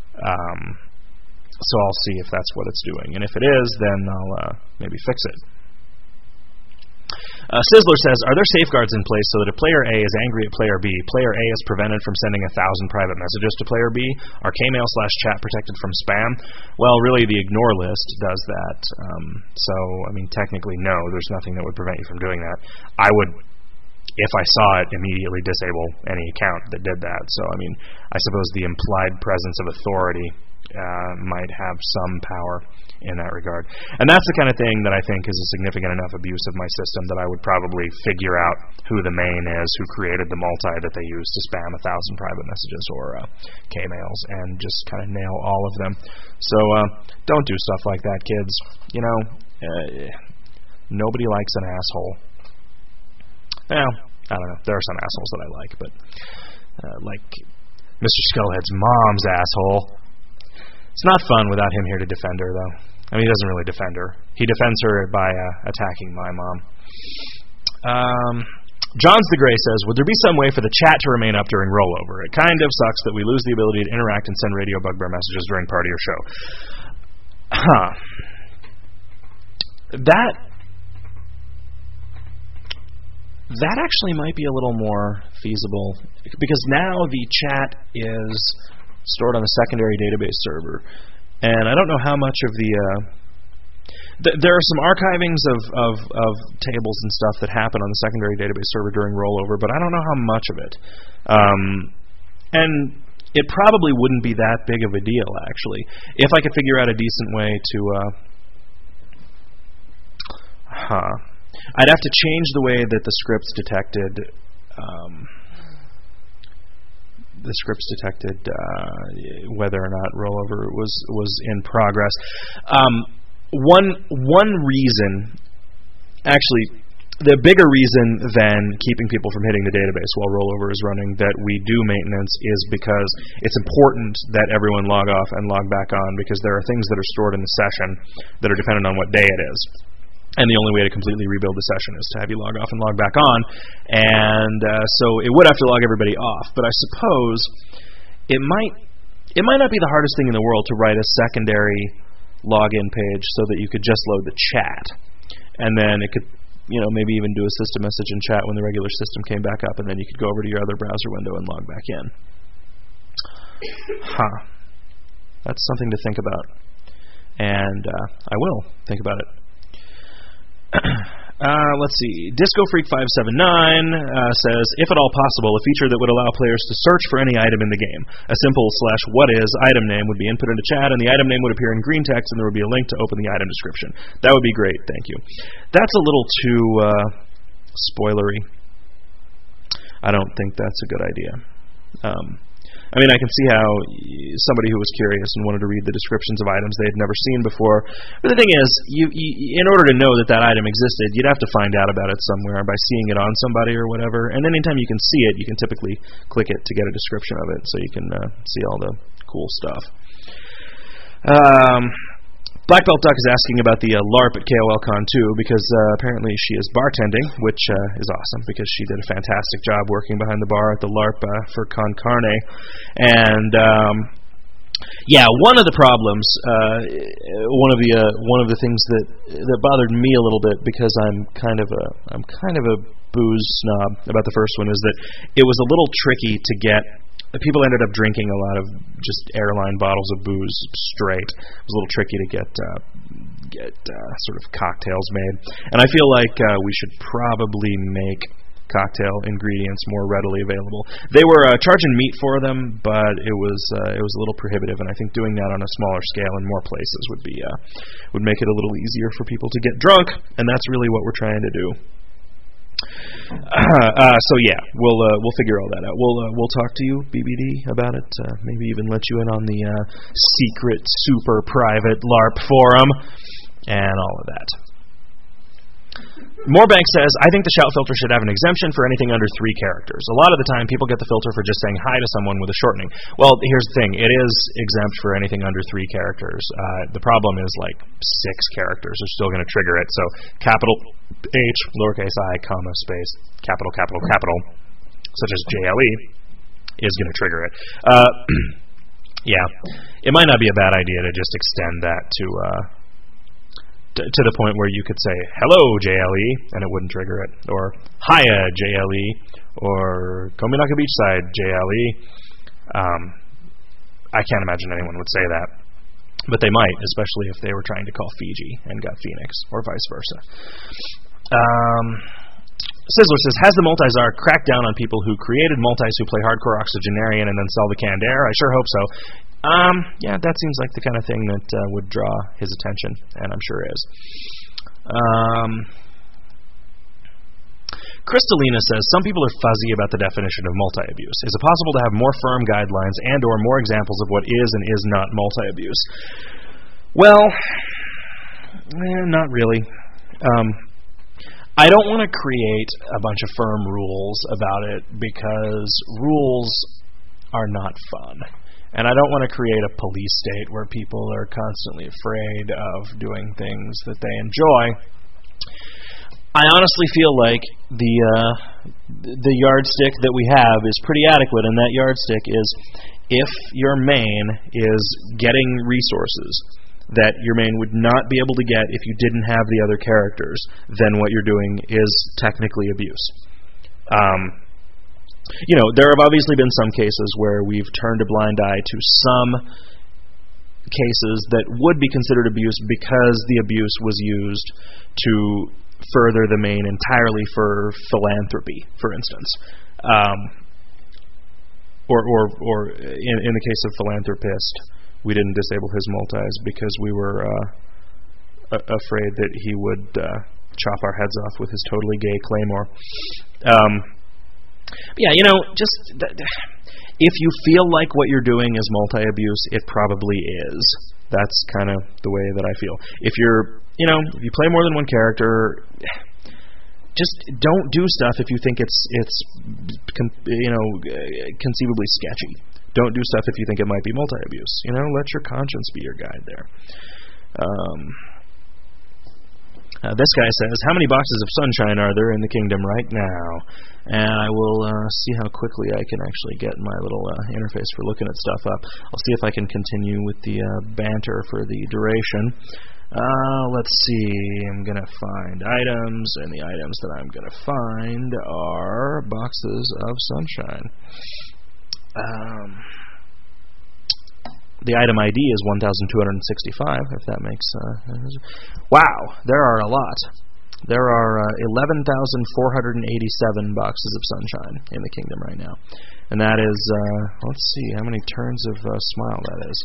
Speaker 2: So I'll see if that's what it's doing. And if it is, then I'll maybe fix it. Sizzler says, are there safeguards in place so that if player A is angry at player B, player A is prevented from sending 1,000 private messages to player B? Are Kmail/chat protected from spam? Well, really, the ignore list does that. So, I mean, technically, no, there's nothing that would prevent you from doing that. I would, if I saw it, immediately disable any account that did that. So, I mean, I suppose the implied presence of authority might have some power in that regard. And that's the kind of thing that I think is a significant enough abuse of my system that I would probably figure out who the main is, who created the multi that they use to spam 1,000 private messages or Kmails, and just kind of nail all of them. So don't do stuff like that, kids. You know, nobody likes an asshole. Well, I don't know. There are some assholes that I like, but like Mr. Skullhead's mom's asshole. It's not fun without him here to defend her, though. I mean, he doesn't really defend her. He defends her by attacking my mom. Johns the Gray says, would there be some way for the chat to remain up during rollover? It kind of sucks that we lose the ability to interact and send radio bugbear messages during part of your show. That actually might be a little more feasible, because now the chat is stored on a secondary database server, and I don't know how much of the there are some archivings of tables and stuff that happen on the secondary database server during rollover, but I don't know how much of it. And it probably wouldn't be that big of a deal, actually, if I could figure out a decent way to I'd have to change the way that the scripts detected whether or not rollover was in progress. One reason, actually, the bigger reason than keeping people from hitting the database while rollover is running that we do maintenance is because it's important that everyone log off and log back on, because there are things that are stored in the session that are dependent on what day it is. And the only way to completely rebuild the session is to have you log off and log back on. And so it would have to log everybody off. But I suppose it might not be the hardest thing in the world to write a secondary login page so that you could just load the chat. And then it could, maybe even do a system message in chat when the regular system came back up, and then you could go over to your other browser window and log back in. That's something to think about. And I will think about it. Let's see. Disco Freak 579 says, if at all possible, a feature that would allow players to search for any item in the game. A simple /what is item name would be input into chat, and the item name would appear in green text, and there would be a link to open the item description. That would be great. Thank you. That's a little too spoilery. I don't think that's a good idea. I mean, I can see how somebody who was curious and wanted to read the descriptions of items they had never seen before. But the thing is, you in order to know that that item existed, you'd have to find out about it somewhere by seeing it on somebody or whatever. And anytime you can see it, you can typically click it to get a description of it, so you can see all the cool stuff. Black Belt Duck is asking about the LARP at KOLCon 2, because apparently she is bartending, which is awesome, because she did a fantastic job working behind the bar at the LARP for Con Carne. And one of the problems, one of the things that bothered me a little bit, because I'm kind of a booze snob about the first one, is that it was a little tricky to get. People ended up drinking a lot of just airline bottles of booze straight. It was a little tricky to get sort of cocktails made. And I feel like we should probably make cocktail ingredients more readily available. They were charging meat for them, but it was a little prohibitive. And I think doing that on a smaller scale in more places would make it a little easier for people to get drunk. And that's really what we're trying to do. So yeah, we'll figure all that out. We'll talk to you, BBD, about it. Maybe even let you in on the secret, super private LARP forum and all of that. Morebank says, I think the shout filter should have an exemption for anything under 3 characters. A lot of the time, people get the filter for just saying hi to someone with a shortening. Well, here's the thing. It is exempt for anything under 3 characters. The problem is, 6 characters are still going to trigger it. So capital H, lowercase I, comma, space, capital, capital, capital, such as JLE, is going to trigger it. Yeah. It might not be a bad idea to just extend that to the point where you could say, hello, JLE, and it wouldn't trigger it. Or, hiya, JLE. Or, Kominaka Beachside, JLE. I can't imagine anyone would say that. But they might, especially if they were trying to call Fiji and got Phoenix, or vice versa. Sizzler says, has the Multizar cracked down on people who created multis who play hardcore octogenarian and then sell the canned air? I sure hope so. Yeah, that seems like the kind of thing that would draw his attention, and I'm sure is. Crystalina says, some people are fuzzy about the definition of multi-abuse. Is it possible to have more firm guidelines and or more examples of what is and is not multi-abuse? Well, not really. I don't want to create a bunch of firm rules about it because rules are not fun. And I don't want to create a police state where people are constantly afraid of doing things that they enjoy. I honestly feel like the yardstick that we have is pretty adequate, and that yardstick is if your main is getting resources that your main would not be able to get if you didn't have the other characters, then what you're doing is technically abuse. There have obviously been some cases where we've turned a blind eye to some cases that would be considered abuse because the abuse was used to further the main entirely for philanthropy, for instance. Or in the case of Philanthropist, we didn't disable his multis because we were afraid that he would chop our heads off with his totally gay claymore. Yeah, if you feel like what you're doing is multi-abuse, it probably is. That's kind of the way that I feel. If if you play more than one character, just don't do stuff if you think it's conceivably sketchy. Don't do stuff if you think it might be multi-abuse. Let your conscience be your guide there. This guy says, how many boxes of sunshine are there in the kingdom right now? And I will see how quickly I can actually get my little interface for looking at stuff up. I'll see if I can continue with the banter for the duration. Let's see. I'm going to find items, and the items that I'm going to find are boxes of sunshine. The item ID is 1,265, if that makes wow, there are a lot. There are 11,487 boxes of sunshine in the kingdom right now. And that is, let's see, how many turns of smile that is.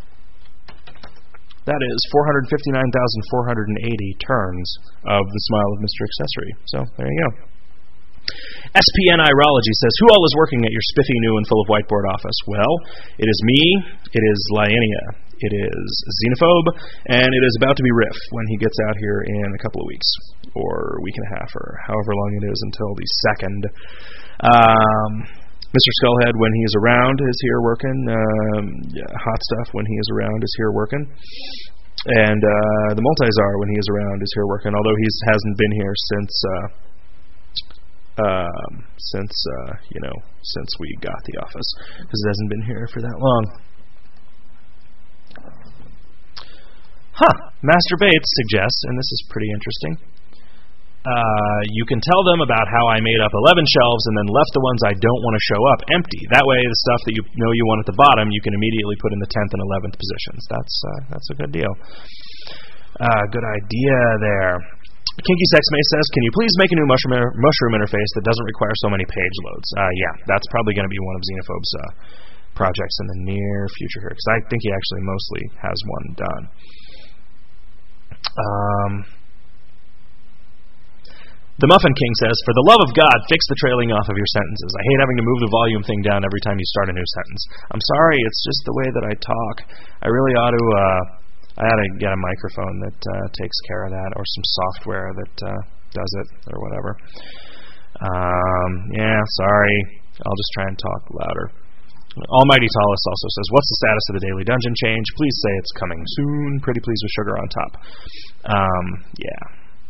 Speaker 2: That is 459,480 turns of the smile of Mr. Accessory. So, there you go. SPN Irology says, who all is working at your spiffy new and full of whiteboard office? Well, it is me, it is Liania, it is Xenophobe, and it is about to be Riff when he gets out here in a couple of weeks, or a week and a half, or however long it is until the 2nd. Mr. Skullhead, when he is around, is here working. Hot Stuff, when he is around, is here working. And the Multizar, when he is around, is here working, although he hasn't been here since we got the office, because it hasn't been here for that long. Master Bates suggests, and this is pretty interesting, you can tell them about how I made up 11 shelves and then left the ones I don't want to show up empty. That way, the stuff that you know you want at the bottom, you can immediately put in the 10th and 11th positions. That's a good deal. Good idea there. Kinky Sex May says, can you please make a new mushroom interface that doesn't require so many page loads? Yeah, that's probably going to be one of Xenophobe's projects in the near future here, because I think he actually mostly has one done. The Muffin King says, for the love of God, fix the trailing off of your sentences. I hate having to move the volume thing down every time you start a new sentence. I'm sorry, it's just the way that I talk. I really ought to... I ought to get a microphone that takes care of that, or some software that does it, or whatever. Yeah, sorry. I'll just try and talk louder. Almighty Tallis also says, what's the status of the daily dungeon change? Please say it's coming soon. Pretty please with sugar on top. Yeah.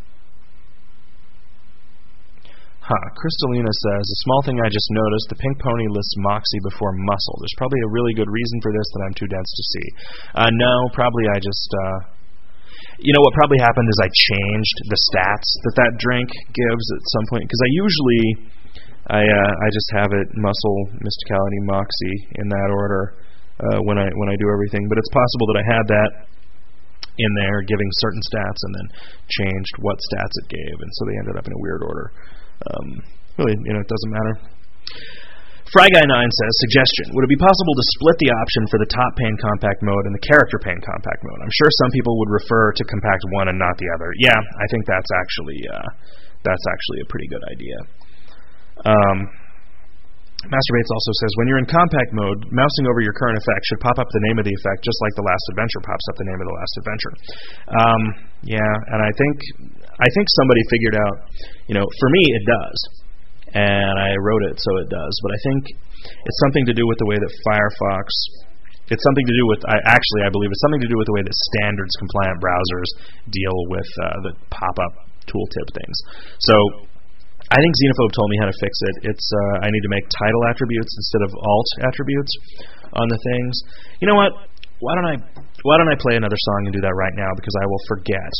Speaker 2: Crystalina says, a small thing I just noticed, the Pink Pony lists Moxie before Muscle. There's probably a really good reason for this that I'm too dense to see. No, probably I just... You know what probably happened is I changed the stats that drink gives at some point, because I usually... I just have it Muscle, Mysticality, Moxie in that order when I do everything. But it's possible that I had that in there giving certain stats and then changed what stats it gave, and so they ended up in a weird order. Really, it doesn't matter. FryGuy9 says, suggestion, would it be possible to split the option for the top pane compact mode and the character pane compact mode? I'm sure some people would refer to compact one and not the other. Yeah, I think that's actually a pretty good idea. Masturbates also says, when you're in compact mode, mousing over your current effect should pop up the name of the effect, just like The Last Adventure pops up the name of The Last Adventure. Yeah, and I think somebody figured out, for me it does, and I wrote it so it does, but I think it's something to do with the way that Firefox, it's something to do with, I believe it's something to do with the way that standards compliant browsers deal with the pop-up tooltip things. So, I think Xenophobe told me how to fix it. It's I need to make title attributes instead of alt attributes on the things. You know what? Why don't I play another song and do that right now, because I will forget.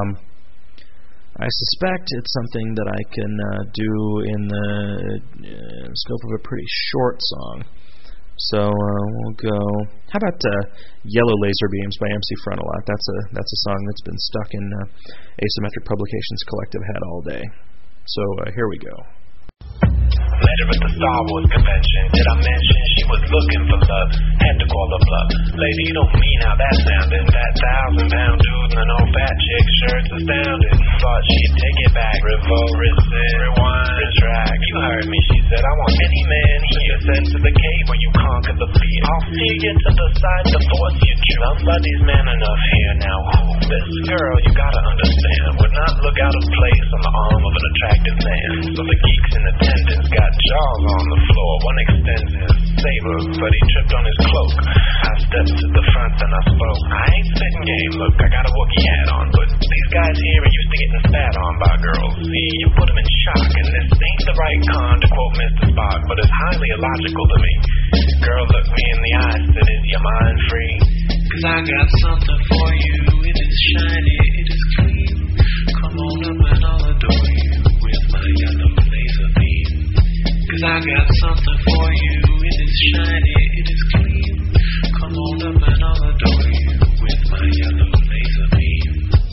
Speaker 2: I suspect it's something that I can do in the scope of a pretty short song. So we'll go. How about Yellow Laser Beams by MC Frontalot? That's a song that's been stuck in Asymmetric Publications collective head all day. So here we go.
Speaker 4: Met her at the Star Wars convention. Did I mention she was looking for love? Had to call her bluff. Lady, you don't mean how that sounded. That 1,000-pound dude and an old fat chick shirt's astounded. Thought she'd take it back. Revolt, rescind, rewind, retract. You heard me, she said, I want any man here. Sent to the cave where you conquer the fear. I'll steer you to the side to force you to. Somebody's man enough here. Now who? This girl, you gotta understand, would not look out of place on the arm of an attractive man. So the geeks in attendance got jaws on the floor. One extends his saber, but he tripped on his cloak. I stepped to the front and I spoke. I ain't spitting game, look, I got a Wookiee hat on, but these guys here are used to getting spat on by girls. See, you put them in shock, and this ain't the right con, to quote Mr. Spock, but it's highly illogical to me. Girl looked me in the eye, said, is your mind free? 'Cause I got something for you, it is shiny, it is clean. Come on up and I'll adore you with my yellow laser beam. 'Cause I got something for you, it is shiny, it is clean. Come on up and I'll adore you with my yellow laser beam.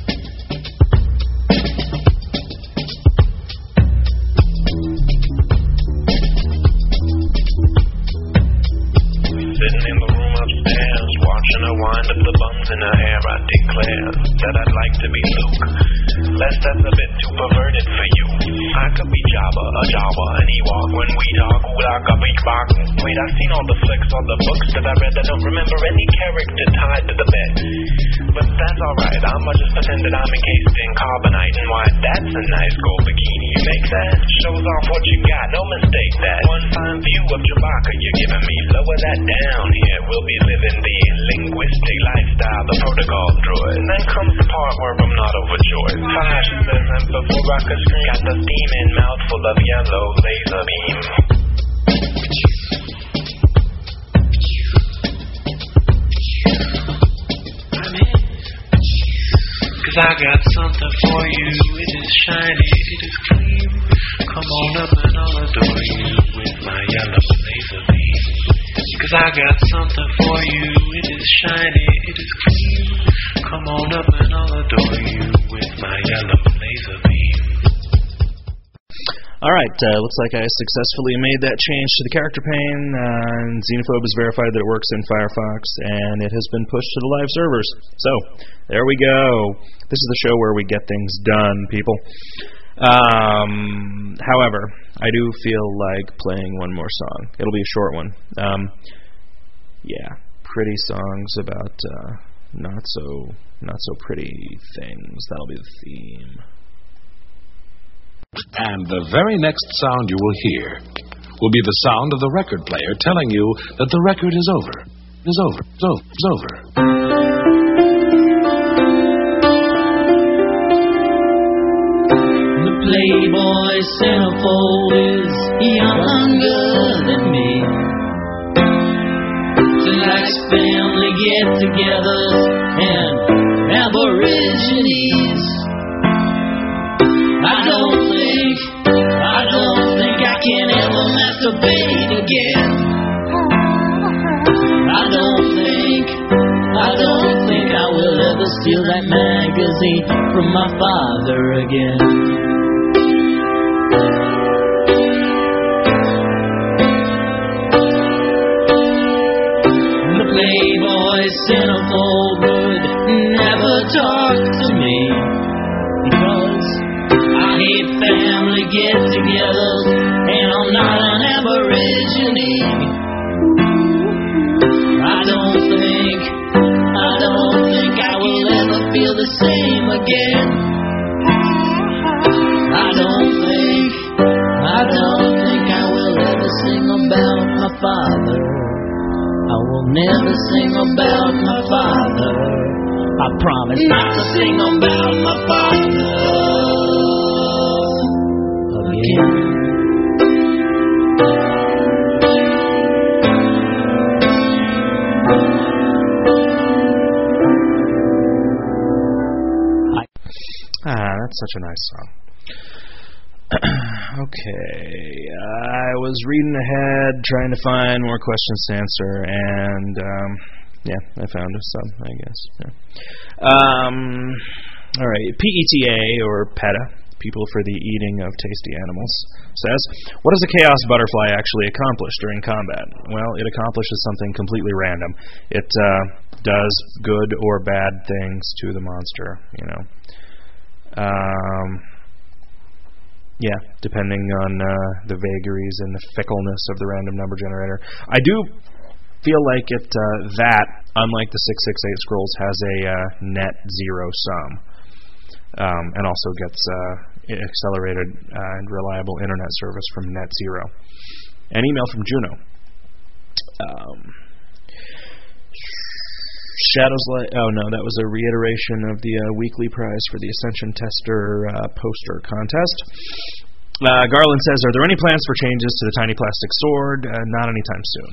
Speaker 4: Sitting in the room upstairs, watching her wind up the buns in her hair, I declare that I'd like to be Luke. Lest that's a bit too perverted for you. I could be Jabba, a Jawa, an Ewok. When we talk, Ulaka, Beakbok. Wait, I've seen all the flicks, all the books that I read. I don't remember any character tied to the bed. But that's alright, I'ma just pretend that I'm encased in carbonite. And why, that's a nice gold bikini. You make that? Shows off what you got, no mistake that. One fine view of Chewbacca you're giving me. Lower that down here, we'll be living the linguistic lifestyle, the protocol droid. And then comes the part where I'm not overjoyed. Flash says, and before I could scream, got the steaming mouthful of yellow laser beam. I got something for you, it is shiny, it is clean. Come on up and I'll adore you with my yellow laser beam. 'Cause I got something for you, it is shiny, it is clean. Come on up and I'll adore you with my yellow laser beam.
Speaker 2: Alright, looks like I successfully made that change to the character pane, and Xenophobe has verified that it works in Firefox, and it has been pushed to the live servers. So, there we go. This is the show where we get things done, people. However, I do feel like playing one more song. It'll be a short one. Yeah, pretty songs about not so pretty things. That'll be the theme.
Speaker 5: And the very next sound you will hear will be the sound of the record player telling you that the record is over. Is over. Is over.
Speaker 3: The Playboy centerfold is younger than me. She likes family get-togethers and aborigines. I don't think I can ever masturbate again. I don't think I will ever steal that magazine from my father again. The Playboy centerfold would never talk to me because I hate family get-togethers and I'm not an aborigine. I don't think I will ever feel the same again. I don't think I will ever sing about my father. I will never sing about my father. I promise not to sing about my father again.
Speaker 2: That's such a nice song. Okay, I was reading ahead, trying to find more questions to answer, and I found some, I guess. Yeah. All right, PETA, or PETA, People for the Eating of Tasty Animals, says, what does a chaos butterfly actually accomplish during combat? Well, it accomplishes something completely random. It does good or bad things to the monster, you know. Depending on the vagaries and the fickleness of the random number generator. I do feel like it that, unlike the 668 scrolls, has a net zero sum, and also gets accelerated and reliable internet service from net zero. An email from Juno. Shadows Light. Oh no, that was a reiteration of the weekly prize for the Ascension Tester poster contest. Garland says, are there any plans for changes to the tiny plastic sword? Not anytime soon.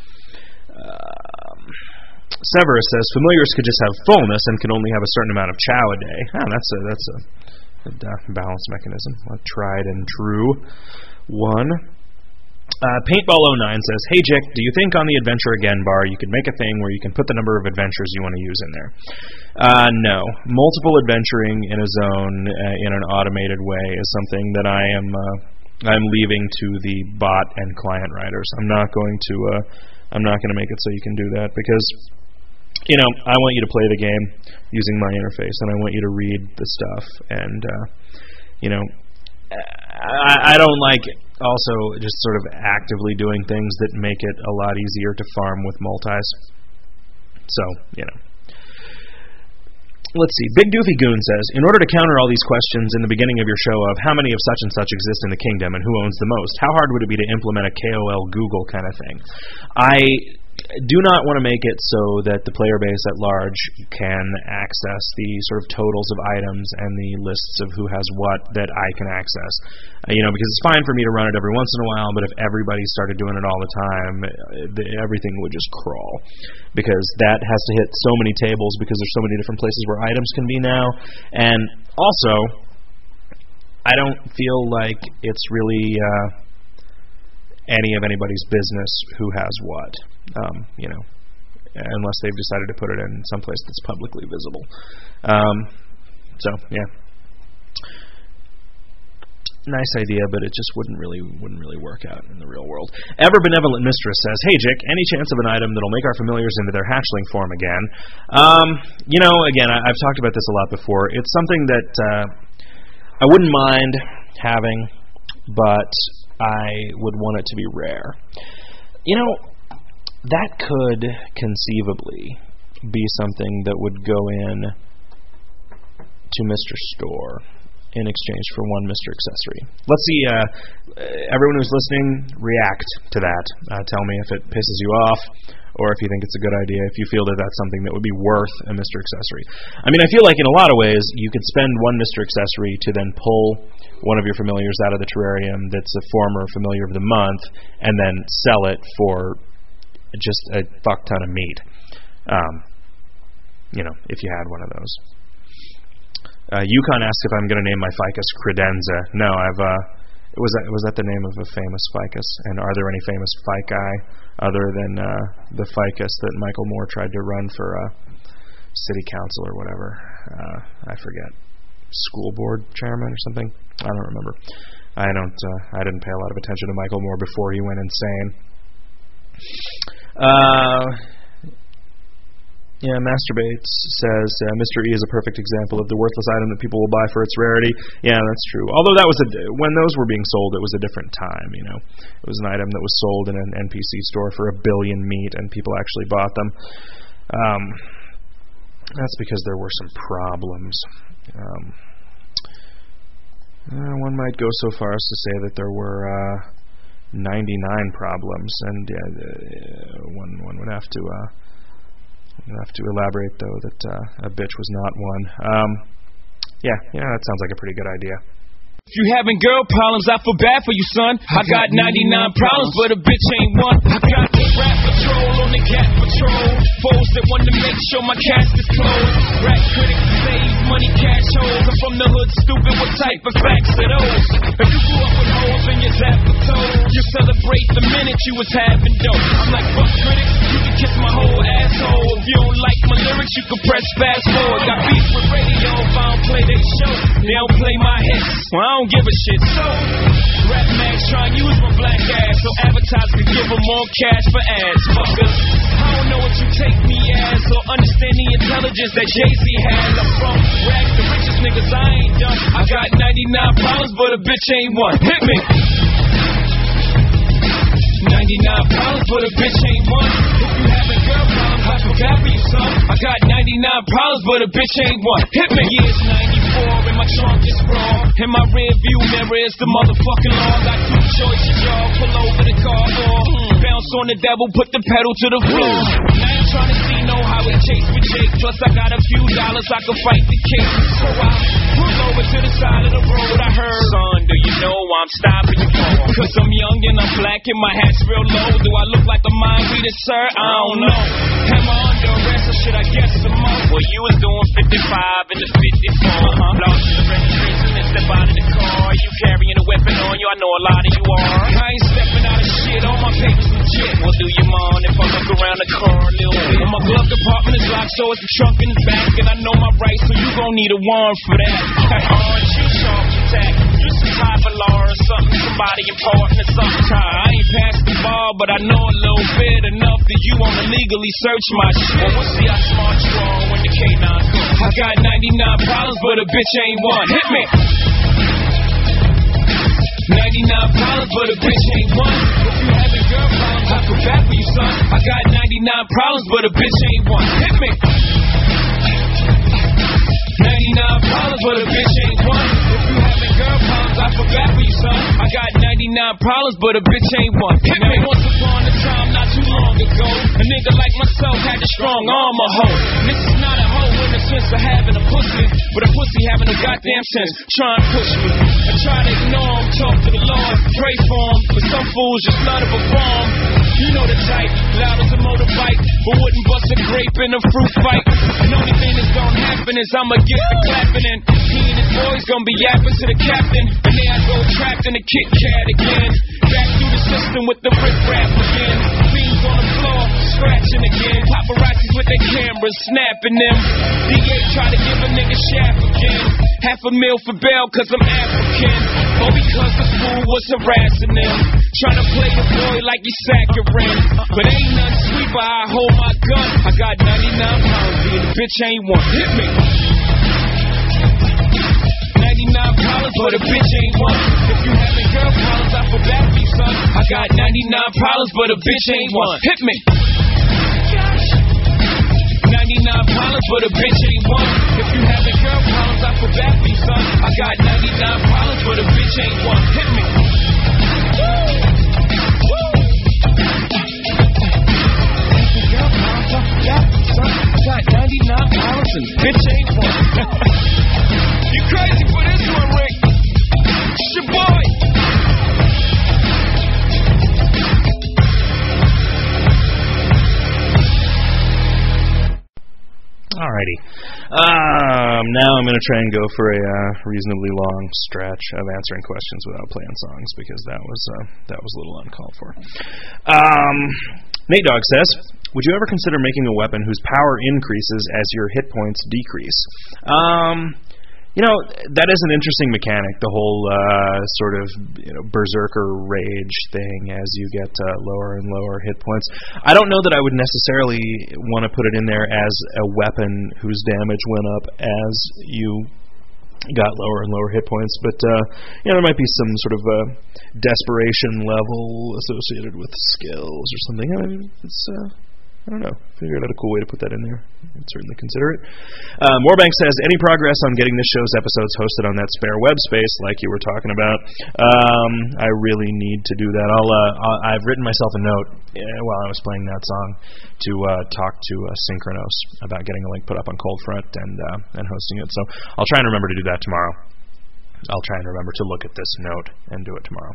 Speaker 2: Severus says, familiars could just have fullness and can only have a certain amount of chow a day. That's a balance mechanism. A tried and true one. Paintball09 says, hey Jick, do you think on the Adventure Again bar you could make a thing where you can put the number of adventures you want to use in there? No. Multiple adventuring in a zone in an automated way is something that I'm leaving to the bot and client writers. I'm not going to make it so you can do that because, you know, I want you to play the game using my interface and I want you to read the stuff and, you know, I don't like also just sort of actively doing things that make it a lot easier to farm with multis. So, you know. Let's see. Big Doofy Goon says, in order to counter all these questions in the beginning of your show of how many of such and such exist in the kingdom and who owns the most, how hard would it be to implement a KOL Google kind of thing? I do not want to make it so that the player base at large can access the sort of totals of items and the lists of who has what that I can access. You know, because it's fine for me to run it every once in a while, but if everybody started doing it all the time, everything would just crawl. Because that has to hit so many tables because there's so many different places where items can be now. And also, I don't feel like it's really any of anybody's business who has what. You know, unless they've decided to put it in someplace that's publicly visible. So, yeah. Nice idea, but it just wouldn't really work out in the real world. Ever Benevolent Mistress says, hey Jick, any chance of an item that'll make our familiars into their hatchling form again? You know, again, I've talked about this a lot before. It's something that I wouldn't mind having, but I would want it to be rare. You know, that could conceivably be something that would go in to Mr. Store. in exchange for one Mr. Accessory. Let's see, everyone who's listening, react to that. Tell me if it pisses you off, or if you think it's a good idea, if you feel that that's something that would be worth a Mr. Accessory. I mean, I feel like in a lot of ways, you could spend one Mr. Accessory to then pull one of your familiars out of the terrarium that's a former familiar of the month, and then sell it for just a fuck ton of meat. If you had one of those. Yukon asked if I'm going to name my ficus Credenza. No, was that the name of a famous ficus? And are there any famous fici other than the ficus that Michael Moore tried to run for city council or whatever? I forget. School board chairman or something? I don't remember. I didn't pay a lot of attention to Michael Moore before he went insane. Masturbates says, Mr. E is a perfect example of the worthless item that people will buy for its rarity. Yeah, that's true. Although that was when those were being sold, it was a different time, It was an item that was sold in an NPC store for $1 billion meat, and people actually bought them. That's because there were some problems. One might go so far as to say that there were 99 problems, and one would have to elaborate, though, that a bitch was not one. That sounds like a pretty good idea.
Speaker 6: If you having girl problems, I feel bad for you, son. I got 99 problems, but a bitch ain't one. I got the rap patrol on the cat patrol. Foes that want to make sure my cast is closed. Rap critics save money, cash holes. I'm from the hood, stupid. What type of facts are those? If you grew up with holes in your zap toes, you celebrate the minute you was having dope. I'm like, fuck critics, you can kiss my whole asshole. If you don't like my lyrics, you can press fast forward. Got beef with radio if I don't play their show. They don't play my hits. Well, I don't give a shit. So, Rap Max try and use my black ass so advertisers can give them more cash for ads. Fuckers, I don't know what you take me as or understand the intelligence that Jay-Z has. I'm from rags, the richest niggas, I ain't done. I got 99 problems, but a bitch ain't one. Hit me! 99 problems, but a bitch ain't one. If you having girl problems, I feel bad for you, son. I got 99 problems, but a bitch ain't one. Hit me! Years 94, and my trunk is raw. In my rear view mirror is the motherfucking law. Got two choices, y'all. Pull over the car or bounce on the devil, put the pedal to the floor. I ain't trying to see no highway chase with Jake. Plus, I got a few dollars, I can fight the case. So I pull over to the side of the road. I heard, son, do you know I'm stopping you for? Cause I'm young and I'm black and my hat's real low. Do I look like a mind reader, sir? I don't know. Am I under arrest or should I guess some more? Well, you was doing 55 in the 54. Lost in the registration and step out of the car. You carrying a weapon on you, I know a lot of you are. I ain't stepping out of shit, all my papers legit. Well, do you mind if I look around the car a little bit? Well, my glove compartment is locked, so it's the trunk in the back. And I know my rights, so you gon' need a warrant for that. Aren't you sharp attack? You some type of law or something, somebody important or something. I ain't passed the ball, but I know a little bit enough that you wanna legally search my shit. Well, we'll see how smart you are when the K9 comes. I got 99 problems, but a bitch ain't one. Hit me! 99 problems, but a bitch ain't one. If you having girl problems, I feel bad for you, son. I got 99 problems, but a bitch ain't one. Hit me! 99 problems, but a bitch ain't one. If you having girl problems, I feel bad for you, son. I got 99 problems, but a bitch ain't one. Hit me! Once upon a time, not too long ago, a nigga like myself had a strong arm, a hoe. This is not a hoe in the sense of having a pussy, but a pussy having a goddamn sense, trying to push me. I try to ignore him, talk to the Lord, pray for him, but some fools just love to perform. You know the type, loud as a motorbike, but wouldn't bust a grape in a fruit fight. And the only thing that's gonna happen is I'ma get the clapping, and he and his boys gonna be yapping to the captain, and there I go trapped in the Kit Kat again. Back through the system with the rip rap again. Beans on the floor, scratching again. Paparazzis with their cameras, snapping them. DA try to give a nigga shaft again. $500,000 for bail cause I'm African, or because the fool was harassing them. Trying to play the boy like he's saccharine, but ain't nothing sweet but I hold my gun. I got 99 pounds, and the bitch ain't one. Hit me! 99 problems, but a bitch ain't one. If you having girl problems, I feel bad for you, son. I got 99 problems, but a bitch ain't one. Hit me! 99 problems, but a bitch ain't one. If you having girl problems, I feel bad for you, son. I got 99
Speaker 2: Alrighty. Now I'm going to try and go for a reasonably long stretch of answering questions without playing songs, because that was a little uncalled for. Nate Dogg says, would you ever consider making a weapon whose power increases as your hit points decrease? That is an interesting mechanic, the whole sort of berserker rage thing as you get lower and lower hit points. I don't know that I would necessarily want to put it in there as a weapon whose damage went up as you got lower and lower hit points, but there might be some sort of desperation level associated with skills or something. I don't know. Figured out a cool way to put that in there. I'd certainly consider it. Moorbank says, any progress on getting this show's episodes hosted on that spare web space like you were talking about? I really need to do that. I've written myself a note while I was playing that song to talk to Synchronos about getting a link put up on Coldfront and hosting it. So I'll try and remember to do that tomorrow. I'll try and remember to look at this note and do it tomorrow.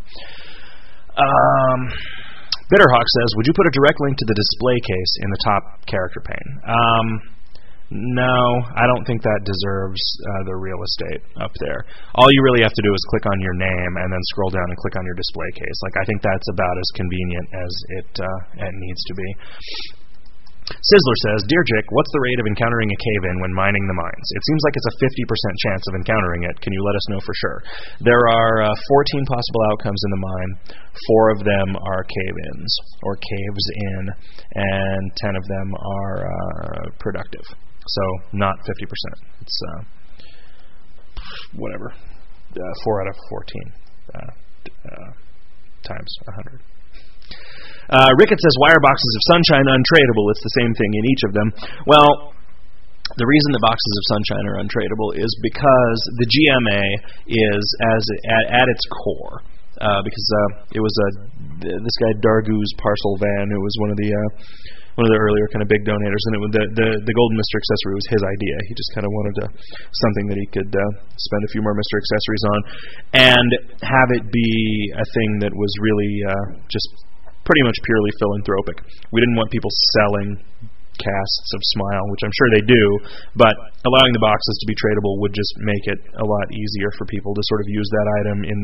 Speaker 2: Bitterhawk says, would you put a direct link to the display case in the top character pane? No, I don't think that deserves the real estate up there. All you really have to do is click on your name and then scroll down and click on your display case. I think that's about as convenient as it needs to be. Sizzler says, Dear Jick, what's the rate of encountering a cave-in when mining the mines? It seems like it's a 50% chance of encountering it. Can you let us know for sure? There are 14 possible outcomes in the mine. 4 of them are cave-ins, or caves in, and 10 of them are productive. So, not 50%. It's, whatever. 4 out of 14 times 100. Rickett says, why are boxes of sunshine untradeable? It's the same thing in each of them. Well, the reason the boxes of sunshine are untradeable is because the GMA is at its core. Because it was this guy Dargu's parcel van, who was one of the earlier kind of big donators, and the Golden Mr. accessory was his idea. He just kind of wanted something that he could spend a few more Mr. accessories on, and have it be a thing that was really just pretty much purely philanthropic. We didn't want people selling casts of Smile, which I'm sure they do, but allowing the boxes to be tradable would just make it a lot easier for people to sort of use that item in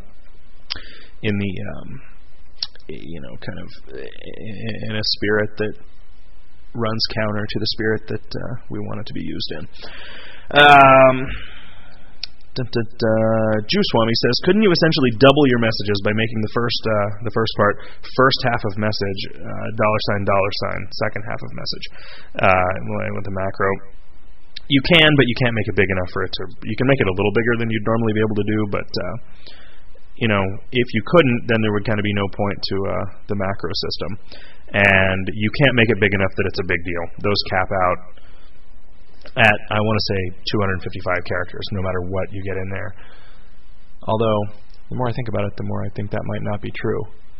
Speaker 2: a spirit that runs counter to the spirit that we want it to be used in. Juice-Swami says, couldn't you essentially double your messages by making the first part, first half of message, $, second half of message, with the macro? You can, but you can't make it big enough for it to. You can make it a little bigger than you'd normally be able to do, but if you couldn't, then there would kind of be no point to the macro system, and you can't make it big enough that it's a big deal. Those cap out at, I want to say, 255 characters, no matter what you get in there. Although, the more I think about it, the more I think that might not be true.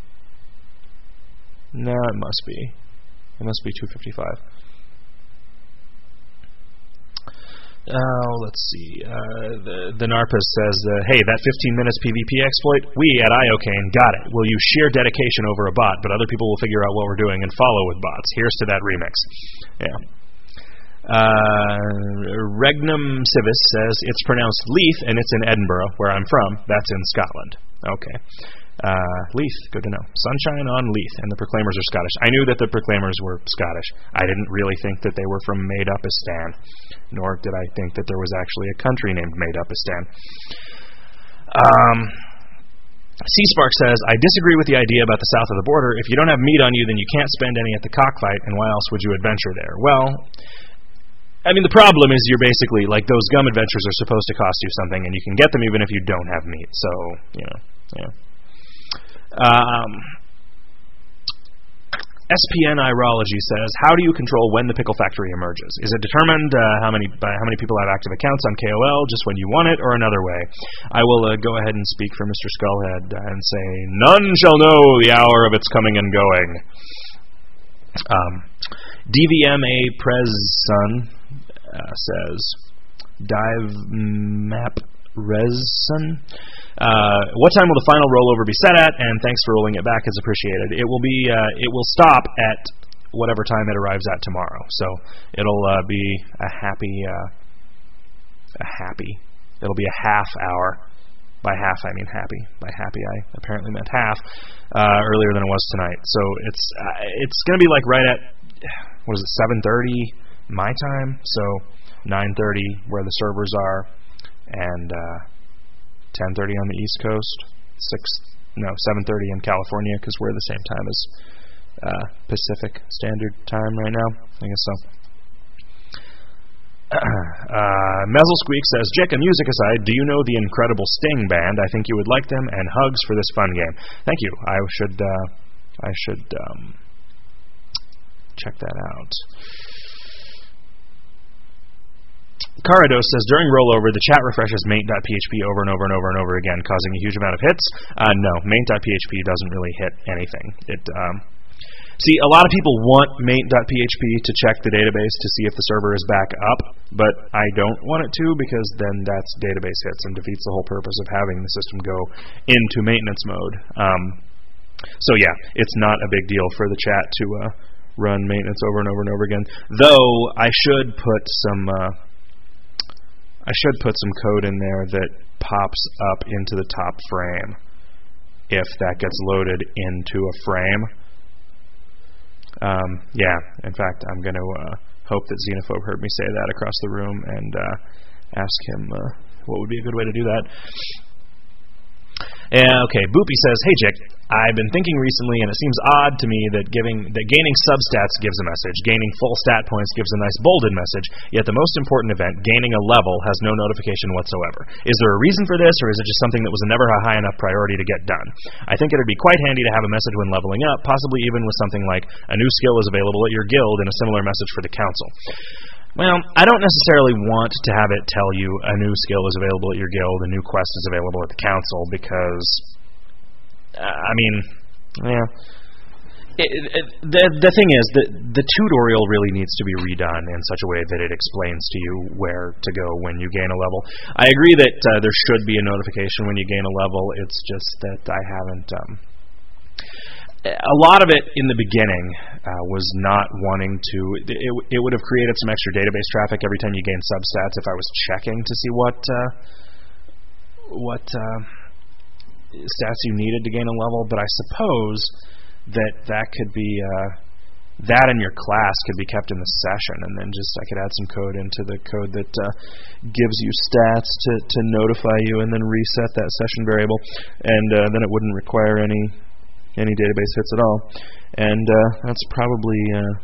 Speaker 2: No, it must be. It must be 255. Let's see. The Narpus says, hey, that 15 minutes PvP exploit, we at Iocane got it. We'll use sheer dedication over a bot, but other people will figure out what we're doing and follow with bots. Here's to that remix. Yeah. Regnum Civis says, it's pronounced Leith, and it's in Edinburgh, where I'm from. That's in Scotland. Okay. Leith, good to know. Sunshine on Leith, and the Proclaimers are Scottish. I knew that the Proclaimers were Scottish. I didn't really think that they were from Made-Upistan, nor did I think that there was actually a country named Made-Upistan. C-Spark says, I disagree with the idea about the south of the border. If you don't have meat on you, then you can't spend any at the cockfight, and why else would you adventure there? Well, I mean, the problem is you're basically, like, those gum adventures are supposed to cost you something, and you can get them even if you don't have meat, so, yeah. SPN Irology says, how do you control when the pickle factory emerges? Is it determined by how many people have active accounts on KOL, just when you want it, or another way? I will go ahead and speak for Mr. Skullhead and say, none shall know the hour of its coming and going. DVMA Prezson says, Dive Map Rezson. What time will the final rollover be set at? And thanks for rolling it back, it's appreciated. It will be. It will stop at whatever time it arrives at tomorrow. So it'll be a happy. It'll be a half hour. By half, I mean happy. By happy, I apparently meant half earlier than it was tonight. So it's going to be like right at 7:30 my time. So 9:30 where the servers are, and 10:30 on the East Coast. 7:30 in California because we're the same time as Pacific Standard Time right now. I guess so. Mezzle Squeak says, Jick, music aside, do you know the incredible Sting band? I think you would like them, and hugs for this fun game. Thank you. I should check that out. Carados says, during rollover, the chat refreshes maint.php over and over and over and over again, causing a huge amount of hits. No, maint.php doesn't really hit anything. See, a lot of people want maint.php to check the database to see if the server is back up, but I don't want it to because then that's database hits and defeats the whole purpose of having the system go into maintenance mode. So yeah, it's not a big deal for the chat to run maintenance over and over and over again. Though I should put some code in there that pops up into the top frame if that gets loaded into a frame. Yeah, in fact, I'm going to hope that Xenophobe heard me say that across the room and ask him what would be a good way to do that. Okay, Boopy says, hey, Jick, I've been thinking recently, and it seems odd to me that gaining substats gives a message, gaining full stat points gives a nice bolded message, yet the most important event, gaining a level, has no notification whatsoever. Is there a reason for this, or is it just something that was never a high enough priority to get done? I think it would be quite handy to have a message when leveling up, possibly even with something like, a new skill is available at your guild, and a similar message for the council. Well, I don't necessarily want to have it tell you a new skill is available at your guild, a new quest is available at the council, because, the thing is that the tutorial really needs to be redone in such a way that it explains to you where to go when you gain a level. I agree that there should be a notification when you gain a level, it's just that I haven't... A lot of it in the beginning was not wanting to... It would have created some extra database traffic every time you gain substats if I was checking to see what stats you needed to gain a level, but I suppose that could be... that in your class could be kept in the session, and then just I could add some code into the code that gives you stats to notify you and then reset that session variable, and then it wouldn't require any database hits at all. And that's probably,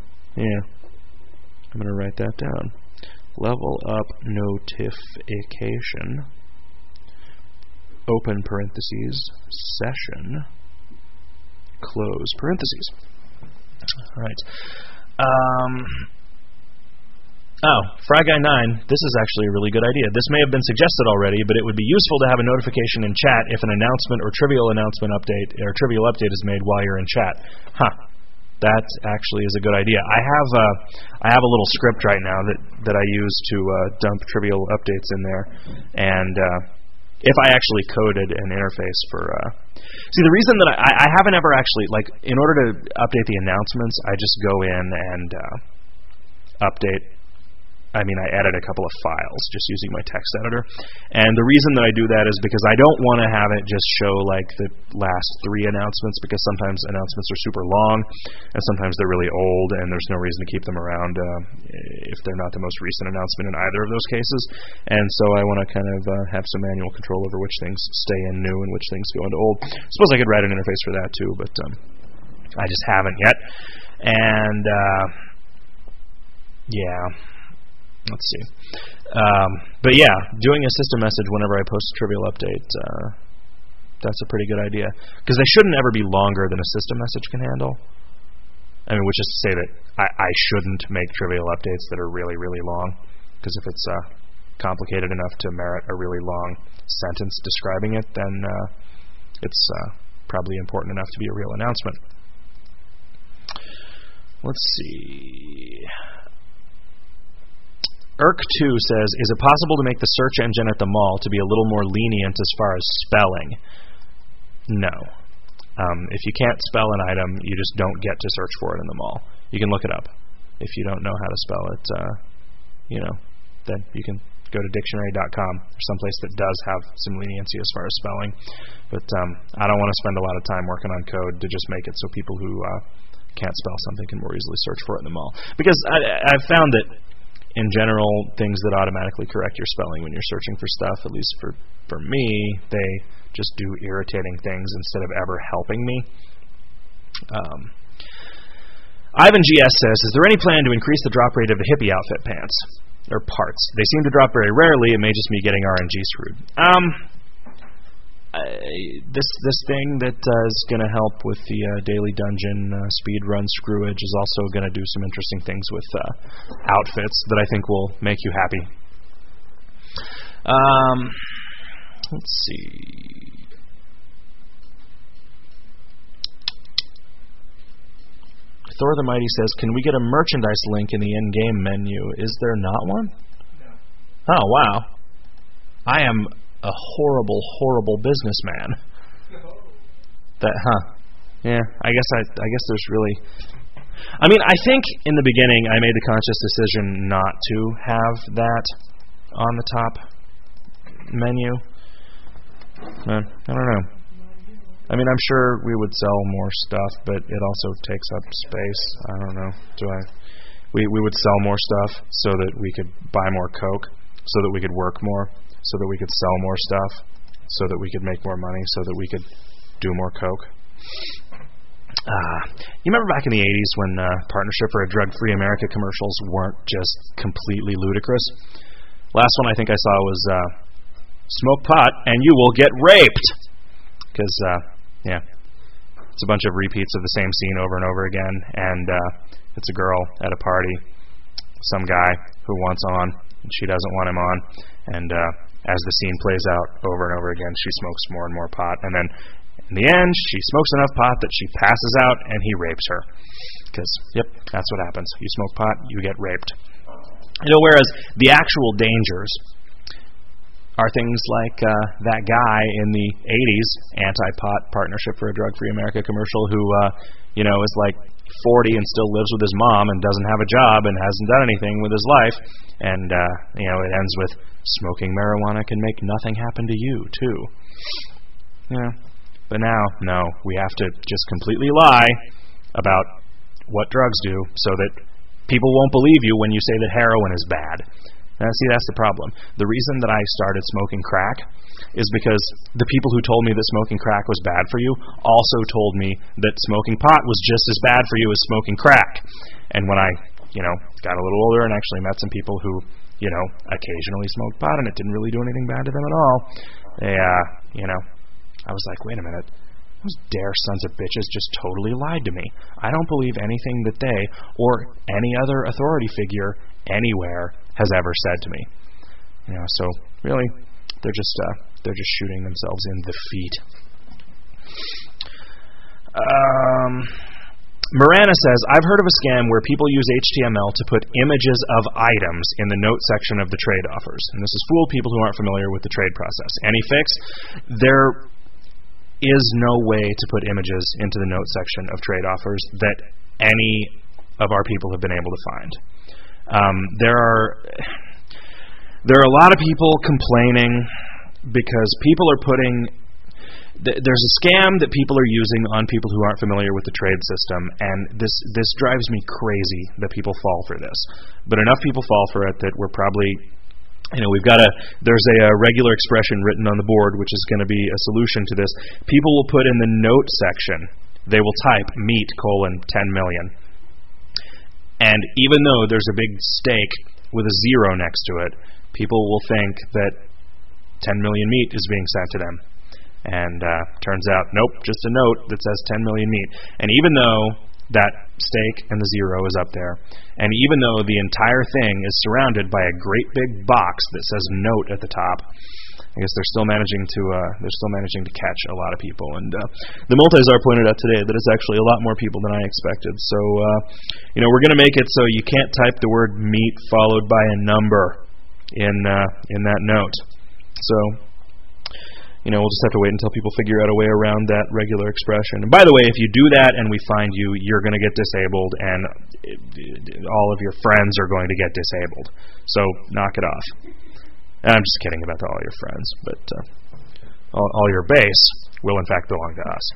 Speaker 2: I'm going to write that down. Level up notification, open parentheses, session, close parentheses. All right. Fry Guy 9, this is actually a really good idea. This may have been suggested already, but it would be useful to have a notification in chat if an announcement or trivial update is made while you're in chat. That actually is a good idea. I have a little script right now that I use to dump trivial updates in there, and if I actually coded an interface for... See, the reason that I haven't ever actually, in order to update the announcements, I just go in and update... I edit a couple of files just using my text editor. And the reason that I do that is because I don't want to have it just show the last 3 announcements, because sometimes announcements are super long and sometimes they're really old and there's no reason to keep them around if they're not the most recent announcement in either of those cases. And so I want to kind of have some manual control over which things stay in new and which things go into old. I suppose I could write an interface for that too, but I just haven't yet. And let's see. But yeah, doing a system message whenever I post a trivial update, that's a pretty good idea. Because they shouldn't ever be longer than a system message can handle. Which is to say that I shouldn't make trivial updates that are really, really long. Because if it's complicated enough to merit a really long sentence describing it, then it's probably important enough to be a real announcement. Let's see... Irk2 says, is it possible to make the search engine at the mall to be a little more lenient as far as spelling? No. If you can't spell an item, you just don't get to search for it in the mall. You can look it up. If you don't know how to spell it, then you can go to dictionary.com or someplace that does have some leniency as far as spelling. But I don't want to spend a lot of time working on code to just make it so people who can't spell something can more easily search for it in the mall. Because I've found that in general, things that automatically correct your spelling when you're searching for stuff, at least for me, they just do irritating things instead of ever helping me. Ivan GS says, is there any plan to increase the drop rate of the hippie outfit pants? Or parts? They seem to drop very rarely. It may just be getting RNG screwed. This thing that is going to help with the Daily Dungeon speed run screwage is also going to do some interesting things with outfits that I think will make you happy. Let's see. Thor the Mighty says, can we get a merchandise link in the in-game menu? Is there not one? No. Oh, wow. I am a horrible, horrible businessman. Yeah, I guess there's really... I mean, I think in the beginning I made the conscious decision not to have that on the top menu. I don't know. I mean, I'm sure we would sell more stuff, but it also takes up space. I don't know. We would sell more stuff so that we could buy more Coke, so that we could work more, so that we could sell more stuff, so that we could make more money, so that we could do more Coke. You remember back in the 80s when Partnership for a Drug-Free America commercials weren't just completely ludicrous? Last one I think I saw was smoke pot and you will get raped. Because, it's a bunch of repeats of the same scene over and over again, and it's a girl at a party, some guy who wants on, and she doesn't want him on, and as the scene plays out over and over again, she smokes more and more pot, and then in the end, she smokes enough pot that she passes out, and he rapes her. Because, that's what happens. You smoke pot, you get raped. Whereas the actual dangers are things like that guy in the 80s anti-pot Partnership for a Drug-Free America commercial who, is like 40 and still lives with his mom and doesn't have a job and hasn't done anything with his life. And, it ends with smoking marijuana can make nothing happen to you, too. But now, no, we have to just completely lie about what drugs do so that people won't believe you when you say that heroin is bad. See, that's the problem. The reason that I started smoking crack is because the people who told me that smoking crack was bad for you also told me that smoking pot was just as bad for you as smoking crack. And when I, got a little older and actually met some people who, occasionally smoked pot and it didn't really do anything bad to them at all, I was like, wait a minute. Those dare sons of bitches just totally lied to me. I don't believe anything that they or any other authority figure anywhere has ever said to me. So really, they're just shooting themselves in the feet. Marana says, I've heard of a scam where people use HTML to put images of items in the note section of the trade offers, and this has fooled people who aren't familiar with the trade process. Any fix? There is no way to put images into the note section of trade offers that any of our people have been able to find. There are a lot of people complaining because people are putting... There's a scam that people are using on people who aren't familiar with the trade system, and this drives me crazy that people fall for this. But enough people fall for it that we're probably... there's a regular expression written on the board which is going to be a solution to this. People will put in the note section, they will type meat : 10 million. And even though there's a big steak with a zero next to it, people will think that 10 million meat is being sent to them. And turns out, nope, just a note that says 10 million meat. And even though that steak and the zero is up there, and even though the entire thing is surrounded by a great big box that says note at the top, I guess they're still managing to catch a lot of people. And the Multizar pointed out today that it's actually a lot more people than I expected. So we're going to make it so you can't type the word meat followed by a number in that note. So we'll just have to wait until people figure out a way around that regular expression. And by the way, if you do that and we find you, you're going to get disabled, and all of your friends are going to get disabled. So knock it off. And I'm just kidding about all your friends, but all your base will in fact belong to us.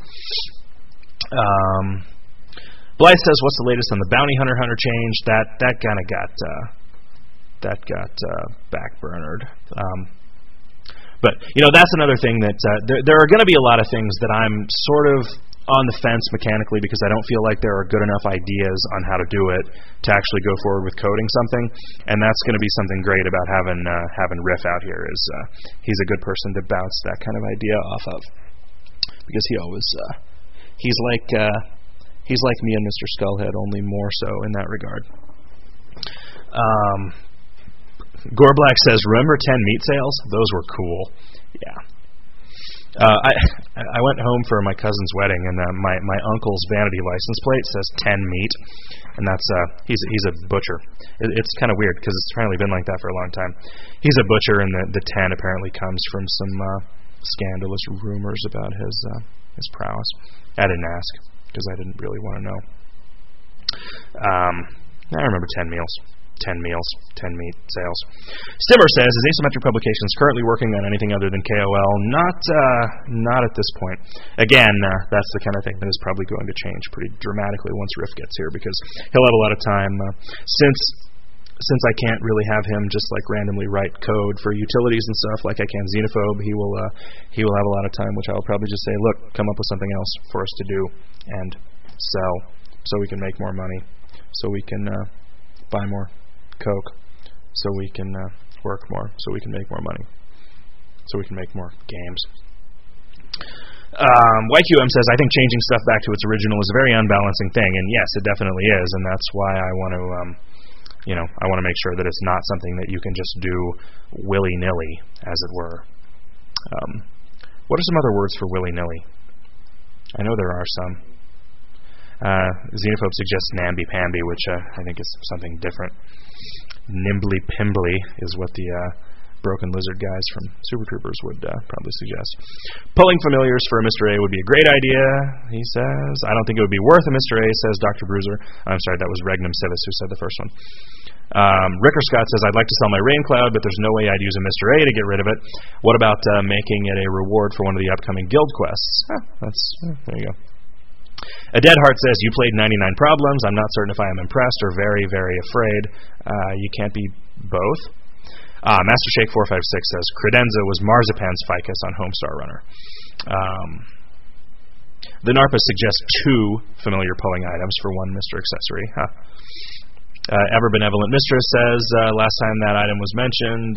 Speaker 2: Blythe says, "What's the latest on the bounty hunter change?" That kind of got backburnered. But that's another thing that there are going to be a lot of things that I'm sort of on the fence mechanically because I don't feel like there are good enough ideas on how to do it to actually go forward with coding something, and that's going to be something great about having Riff out here. Is he's a good person to bounce that kind of idea off of, because he always he's like me and Mr. Skullhead, only more so in that regard. Gorblack says, "Remember 10 meat sales? Those were cool." Yeah. I went home for my cousin's wedding, and my uncle's vanity license plate says 10 meat, and that's he's a butcher. It's kind of weird because it's apparently been like that for a long time. He's a butcher, and the 10 apparently comes from some scandalous rumors about his prowess. I didn't ask because I didn't really want to know. I remember 10 meals. 10 meals, 10 meat sales. Stimmer says, "Is Asymmetric Publications currently working on anything other than KOL?" Not at this point. Again, that's the kind of thing that is probably going to change pretty dramatically once Riff gets here, because he'll have a lot of time. Since I can't really have him just like randomly write code for utilities and stuff like I can Xenophobe, he will have a lot of time, which I will probably just say, "Look, come up with something else for us to do and sell, so we can make more money, so we can buy more Coke, so we can work more, so we can make more money, so we can make more games." YQM says, "I think changing stuff back to its original is a very unbalancing thing," and yes, it definitely is, and that's why I want to make sure that it's not something that you can just do willy-nilly, as it were. What are some other words for willy-nilly? I know there are some. Xenophobe suggests namby-pamby, which I think is something different. Nimbly-pimbly is what the Broken Lizard guys from Super Troopers would probably suggest. "Pulling familiars for a Mr. A would be a great idea," he says. "I don't think it would be worth a Mr. A," says Dr. Bruiser. I'm sorry, that was Regnum Civis who said the first one. Ricker Scott says, "I'd like to sell my Rain Cloud, but there's no way I'd use a Mr. A to get rid of it. What about making it a reward for one of the upcoming guild quests?" There you go. A Dead Heart says, "You played 99 Problems. I'm not certain if I am impressed or very, very afraid." You can't be both. Master Shake 456 says, "Credenza was Marzipan's ficus on Homestar Runner." The Narpa suggests 2 familiar pulling items for 1 Mr. Accessory. Ever Benevolent Mistress says, "Last time that item was mentioned..."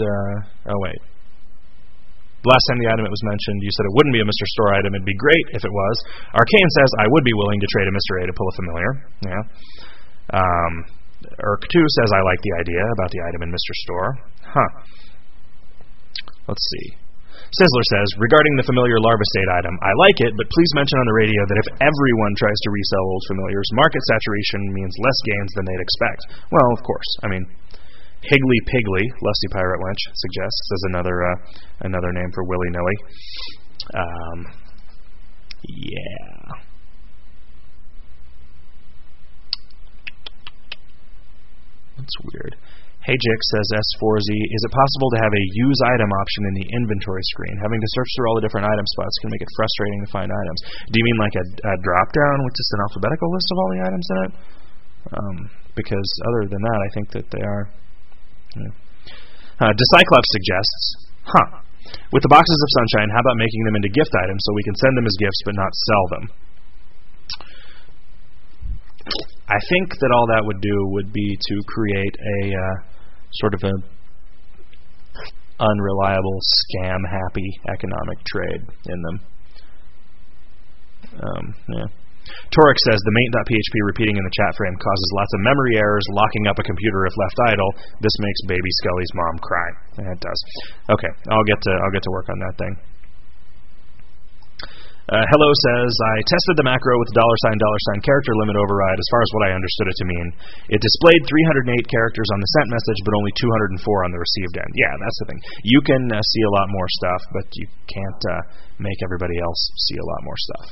Speaker 2: Last time the item it was mentioned, you said it wouldn't be a Mr. Store item. It'd be great if it was. Arcane says, "I would be willing to trade a Mr. A to pull a familiar." Yeah. Urk2 says, "I like the idea about the item in Mr. Store." Let's see. Sizzler says, "Regarding the familiar Larva State item, I like it, but please mention on the radio that if everyone tries to resell old familiars, market saturation means less gains than they'd expect." Well, of course. I mean, Higgly Piggly, Lusty Pirate Wench suggests as another name for willy-nilly. Yeah. That's weird. Hey Jix says, S4Z, "Is it possible to have a use item option in the inventory screen? Having to search through all the different item spots can make it frustrating to find items." Do you mean like a drop-down with just an alphabetical list of all the items in it? Because other than that, I think that they are... Decyclops suggests, "With the boxes of Sunshine, how about making them into gift items so we can send them as gifts but not sell them?" I think that all that would do would be to create a sort of an unreliable, scam-happy economic trade in them. Yeah. Torek says, "The main.php repeating in the chat frame causes lots of memory errors, locking up a computer if left idle. This makes Baby Scully's mom cry." Yeah, it does. Okay, I'll get to work on that thing. Hello says, I tested the macro with the $$ character limit override as far as what I understood it to mean. It displayed 308 characters on the sent message, but only 204 on the received end. Yeah, that's the thing. You can see a lot more stuff, but you can't make everybody else see a lot more stuff.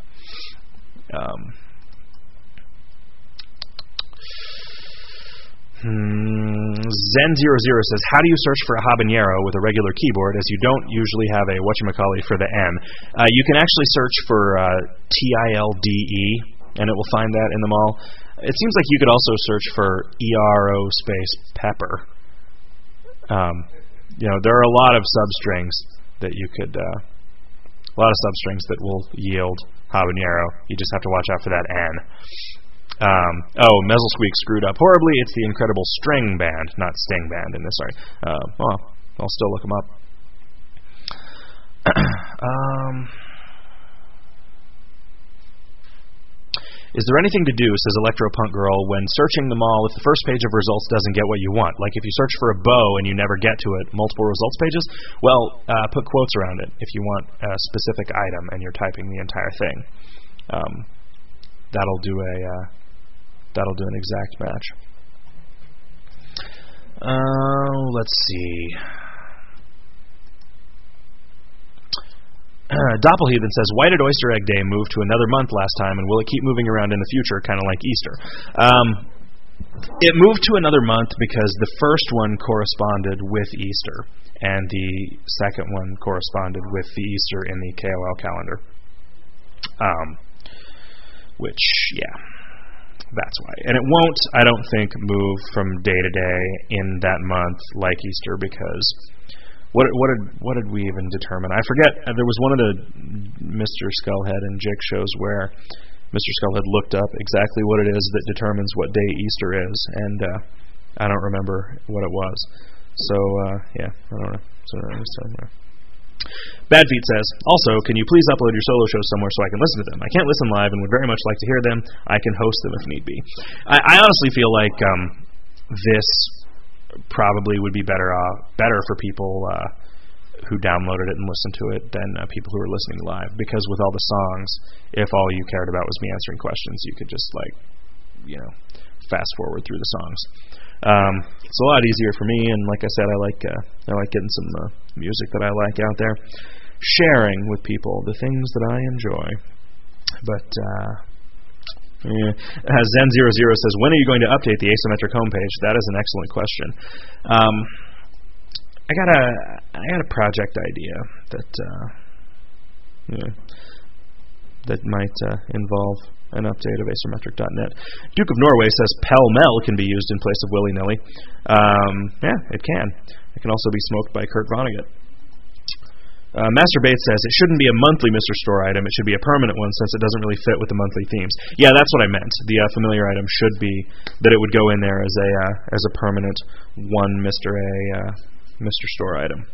Speaker 2: Zen00 says, how do you search for a habanero with a regular keyboard as you don't usually have a whatchamacallit for the N? You can actually search for TILDE, and it will find that in them all. It seems like you could also search for ERO space pepper. There are a lot of substrings that you could, that will yield habanero. You just have to watch out for that N. Mezzlesqueak screwed up horribly. It's the Incredible String Band, not Sting Band in this. Sorry. I'll still look them up. Is there anything to do, says Electropunk Girl, when searching them all if the first page of results doesn't get what you want? Like if you search for a bow and you never get to it, multiple results pages? Well, put quotes around it if you want a specific item and you're typing the entire thing. That'll do an exact match. Let's see. Doppelheathen says, why did Oyster Egg Day move to another month last time, and will it keep moving around in the future, kind of like Easter? It moved to another month because the first one corresponded with Easter, and the second one corresponded with the Easter in the KOL calendar. That's why. And it won't, I don't think, move from day to day in that month like Easter, because what did we even determine? I forget. There was one of the Mr. Skullhead and Jake shows where Mr. Skullhead looked up exactly what it is that determines what day Easter is, and I don't remember what it was. So, I don't know. Bad Feet says, also, can you please upload your solo shows somewhere so I can listen to them? I can't listen live and would very much like to hear them. I can host them if need be. I honestly feel like this probably would be better for people who downloaded it and listened to it than people who are listening live, because with all the songs, if all you cared about was me answering questions, you could just fast forward through the songs. It's a lot easier for me, and like I said, I like getting some music that I like out there, sharing with people the things that I enjoy. But Zen00 says, when are you going to update the asymmetric homepage? That is an excellent question. I got a project idea that might involve an update of asymmetric.net. Duke of Norway says pell-mell can be used in place of willy-nilly. Yeah, it can. It can also be smoked by Kurt Vonnegut. Master Bates says it shouldn't be a monthly Mr. Store item. It should be a permanent one, since it doesn't really fit with the monthly themes. Yeah, that's what I meant. The familiar item should be that it would go in there as a permanent one Mr. Store item.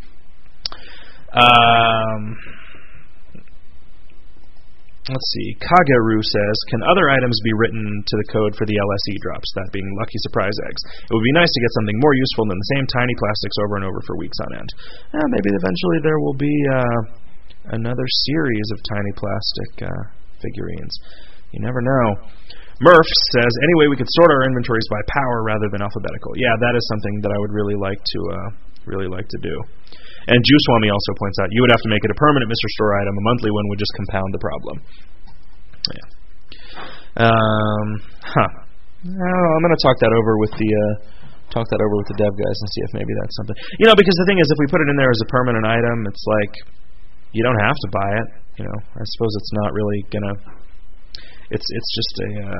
Speaker 2: Let's see. Kagaru says, can other items be written to the code for the LSE drops, that being Lucky Surprise Eggs? It would be nice to get something more useful than the same tiny plastics over and over for weeks on end. Maybe eventually there will be another series of tiny plastic figurines. You never know. Murph says, anyway, we could sort our inventories by power rather than alphabetical. Yeah, that is something that I would really like to do. And Juice-Swami also points out, you would have to make it a permanent Mr. Store item. A monthly one would just compound the problem. Yeah. I'm going to talk that over with the dev guys and see if maybe that's something. Because the thing is, if we put it in there as a permanent item, it's like you don't have to buy it. I suppose it's not really gonna. It's just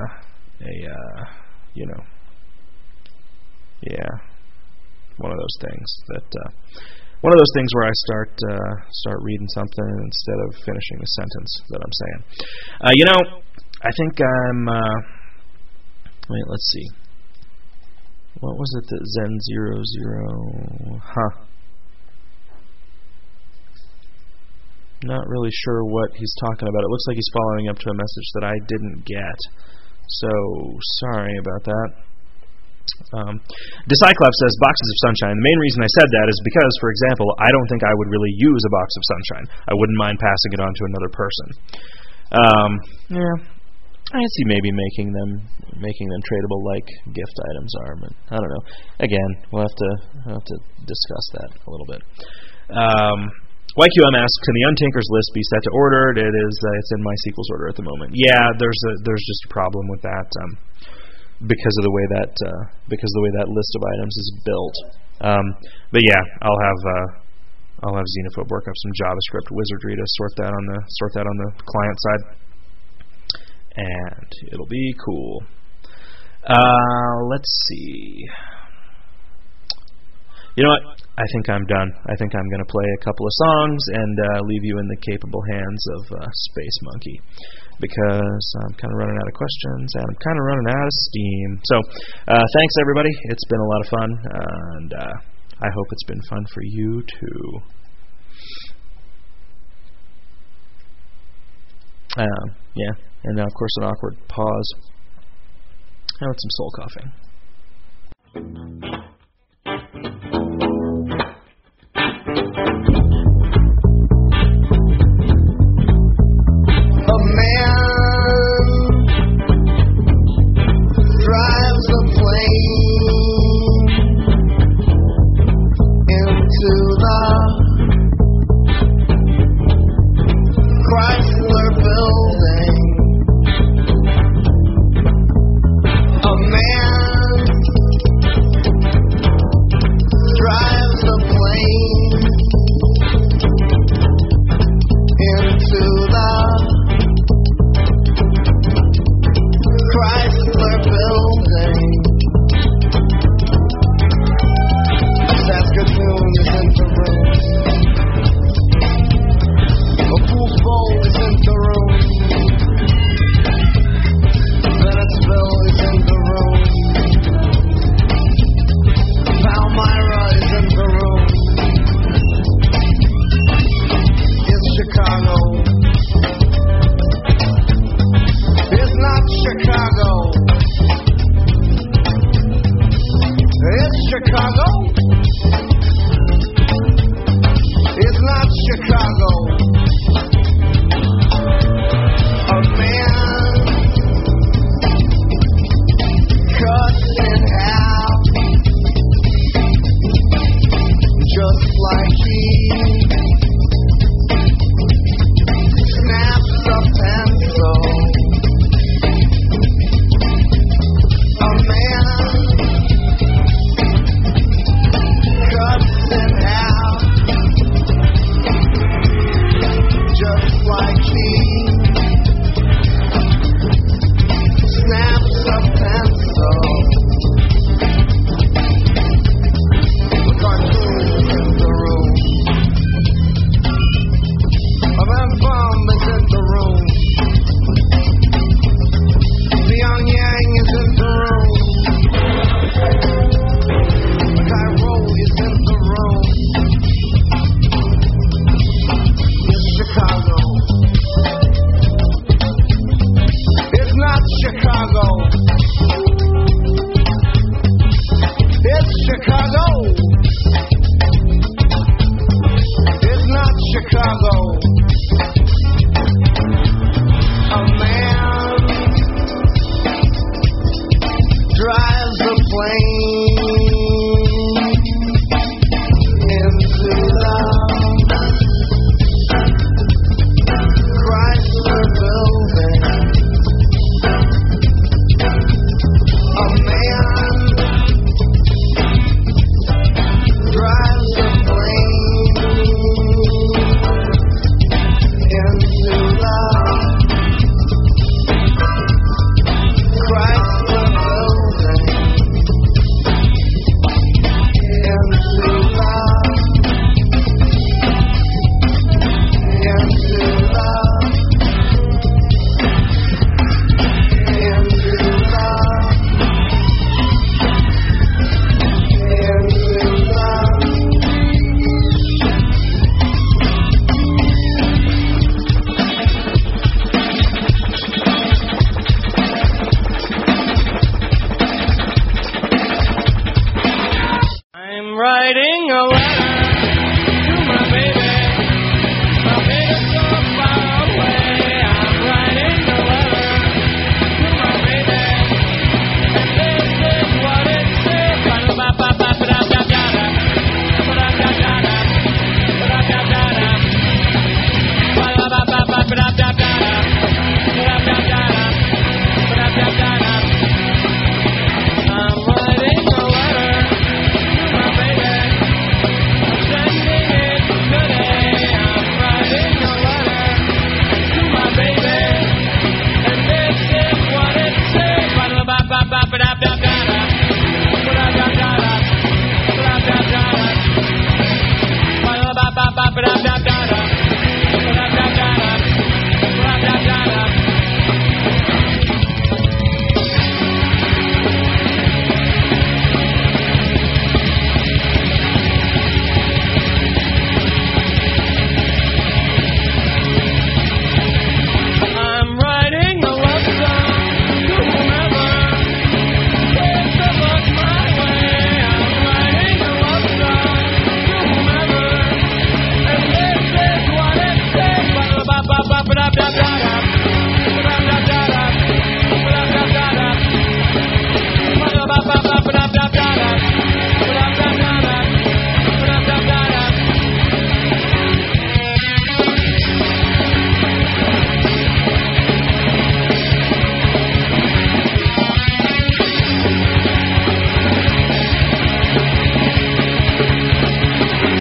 Speaker 2: one of those things that. One of those things where I start reading something instead of finishing the sentence that I'm saying. I think I'm. Wait, let's see. What was it that Zen00? Not really sure what he's talking about. It looks like he's following up to a message that I didn't get. So sorry about that. Decyclops says, boxes of sunshine. The main reason I said that is because, for example, I don't think I would really use a box of sunshine. I wouldn't mind passing it on to another person. Yeah, I see maybe making them tradable like gift items are, but I don't know. Again, we'll have to discuss that a little bit. YQM asks, can the Untinkers list be set to ordered? It is. It's in MySQL's order at the moment. Yeah, there's just a problem with that because of the way that list of items is built. But yeah, I'll have Xenophobe work up some JavaScript wizardry to sort that on the client side, and it'll be cool. Let's see. You know what? I think I'm done. I think I'm going to play a couple of songs and leave you in the capable hands of Space Monkey, because I'm kind of running out of questions and I'm kind of running out of steam. So thanks, everybody. It's been a lot of fun, and I hope it's been fun for you, too. Yeah, and now, of course, an awkward pause. How about some soul coughing?
Speaker 3: A man drives a plane into the Chrysler building. A man drives a plane into the Chrysler building. Saskatoon is in the room. A foosball is in the room. Bennettsville is in the room. Palmyra is in the room. It's Chicago. It's not Chicago. It's Chicago. It's not Chicago. A man cut in half, just like he snaps a pencil. A man cuts in half, just like he snaps a pencil. The cartoon is in the room. A man bomb is in the room. The Young Yang is in the room. The Cairo is in the room. It's Chicago. It's not Chicago. It's Chicago. It's not Chicago.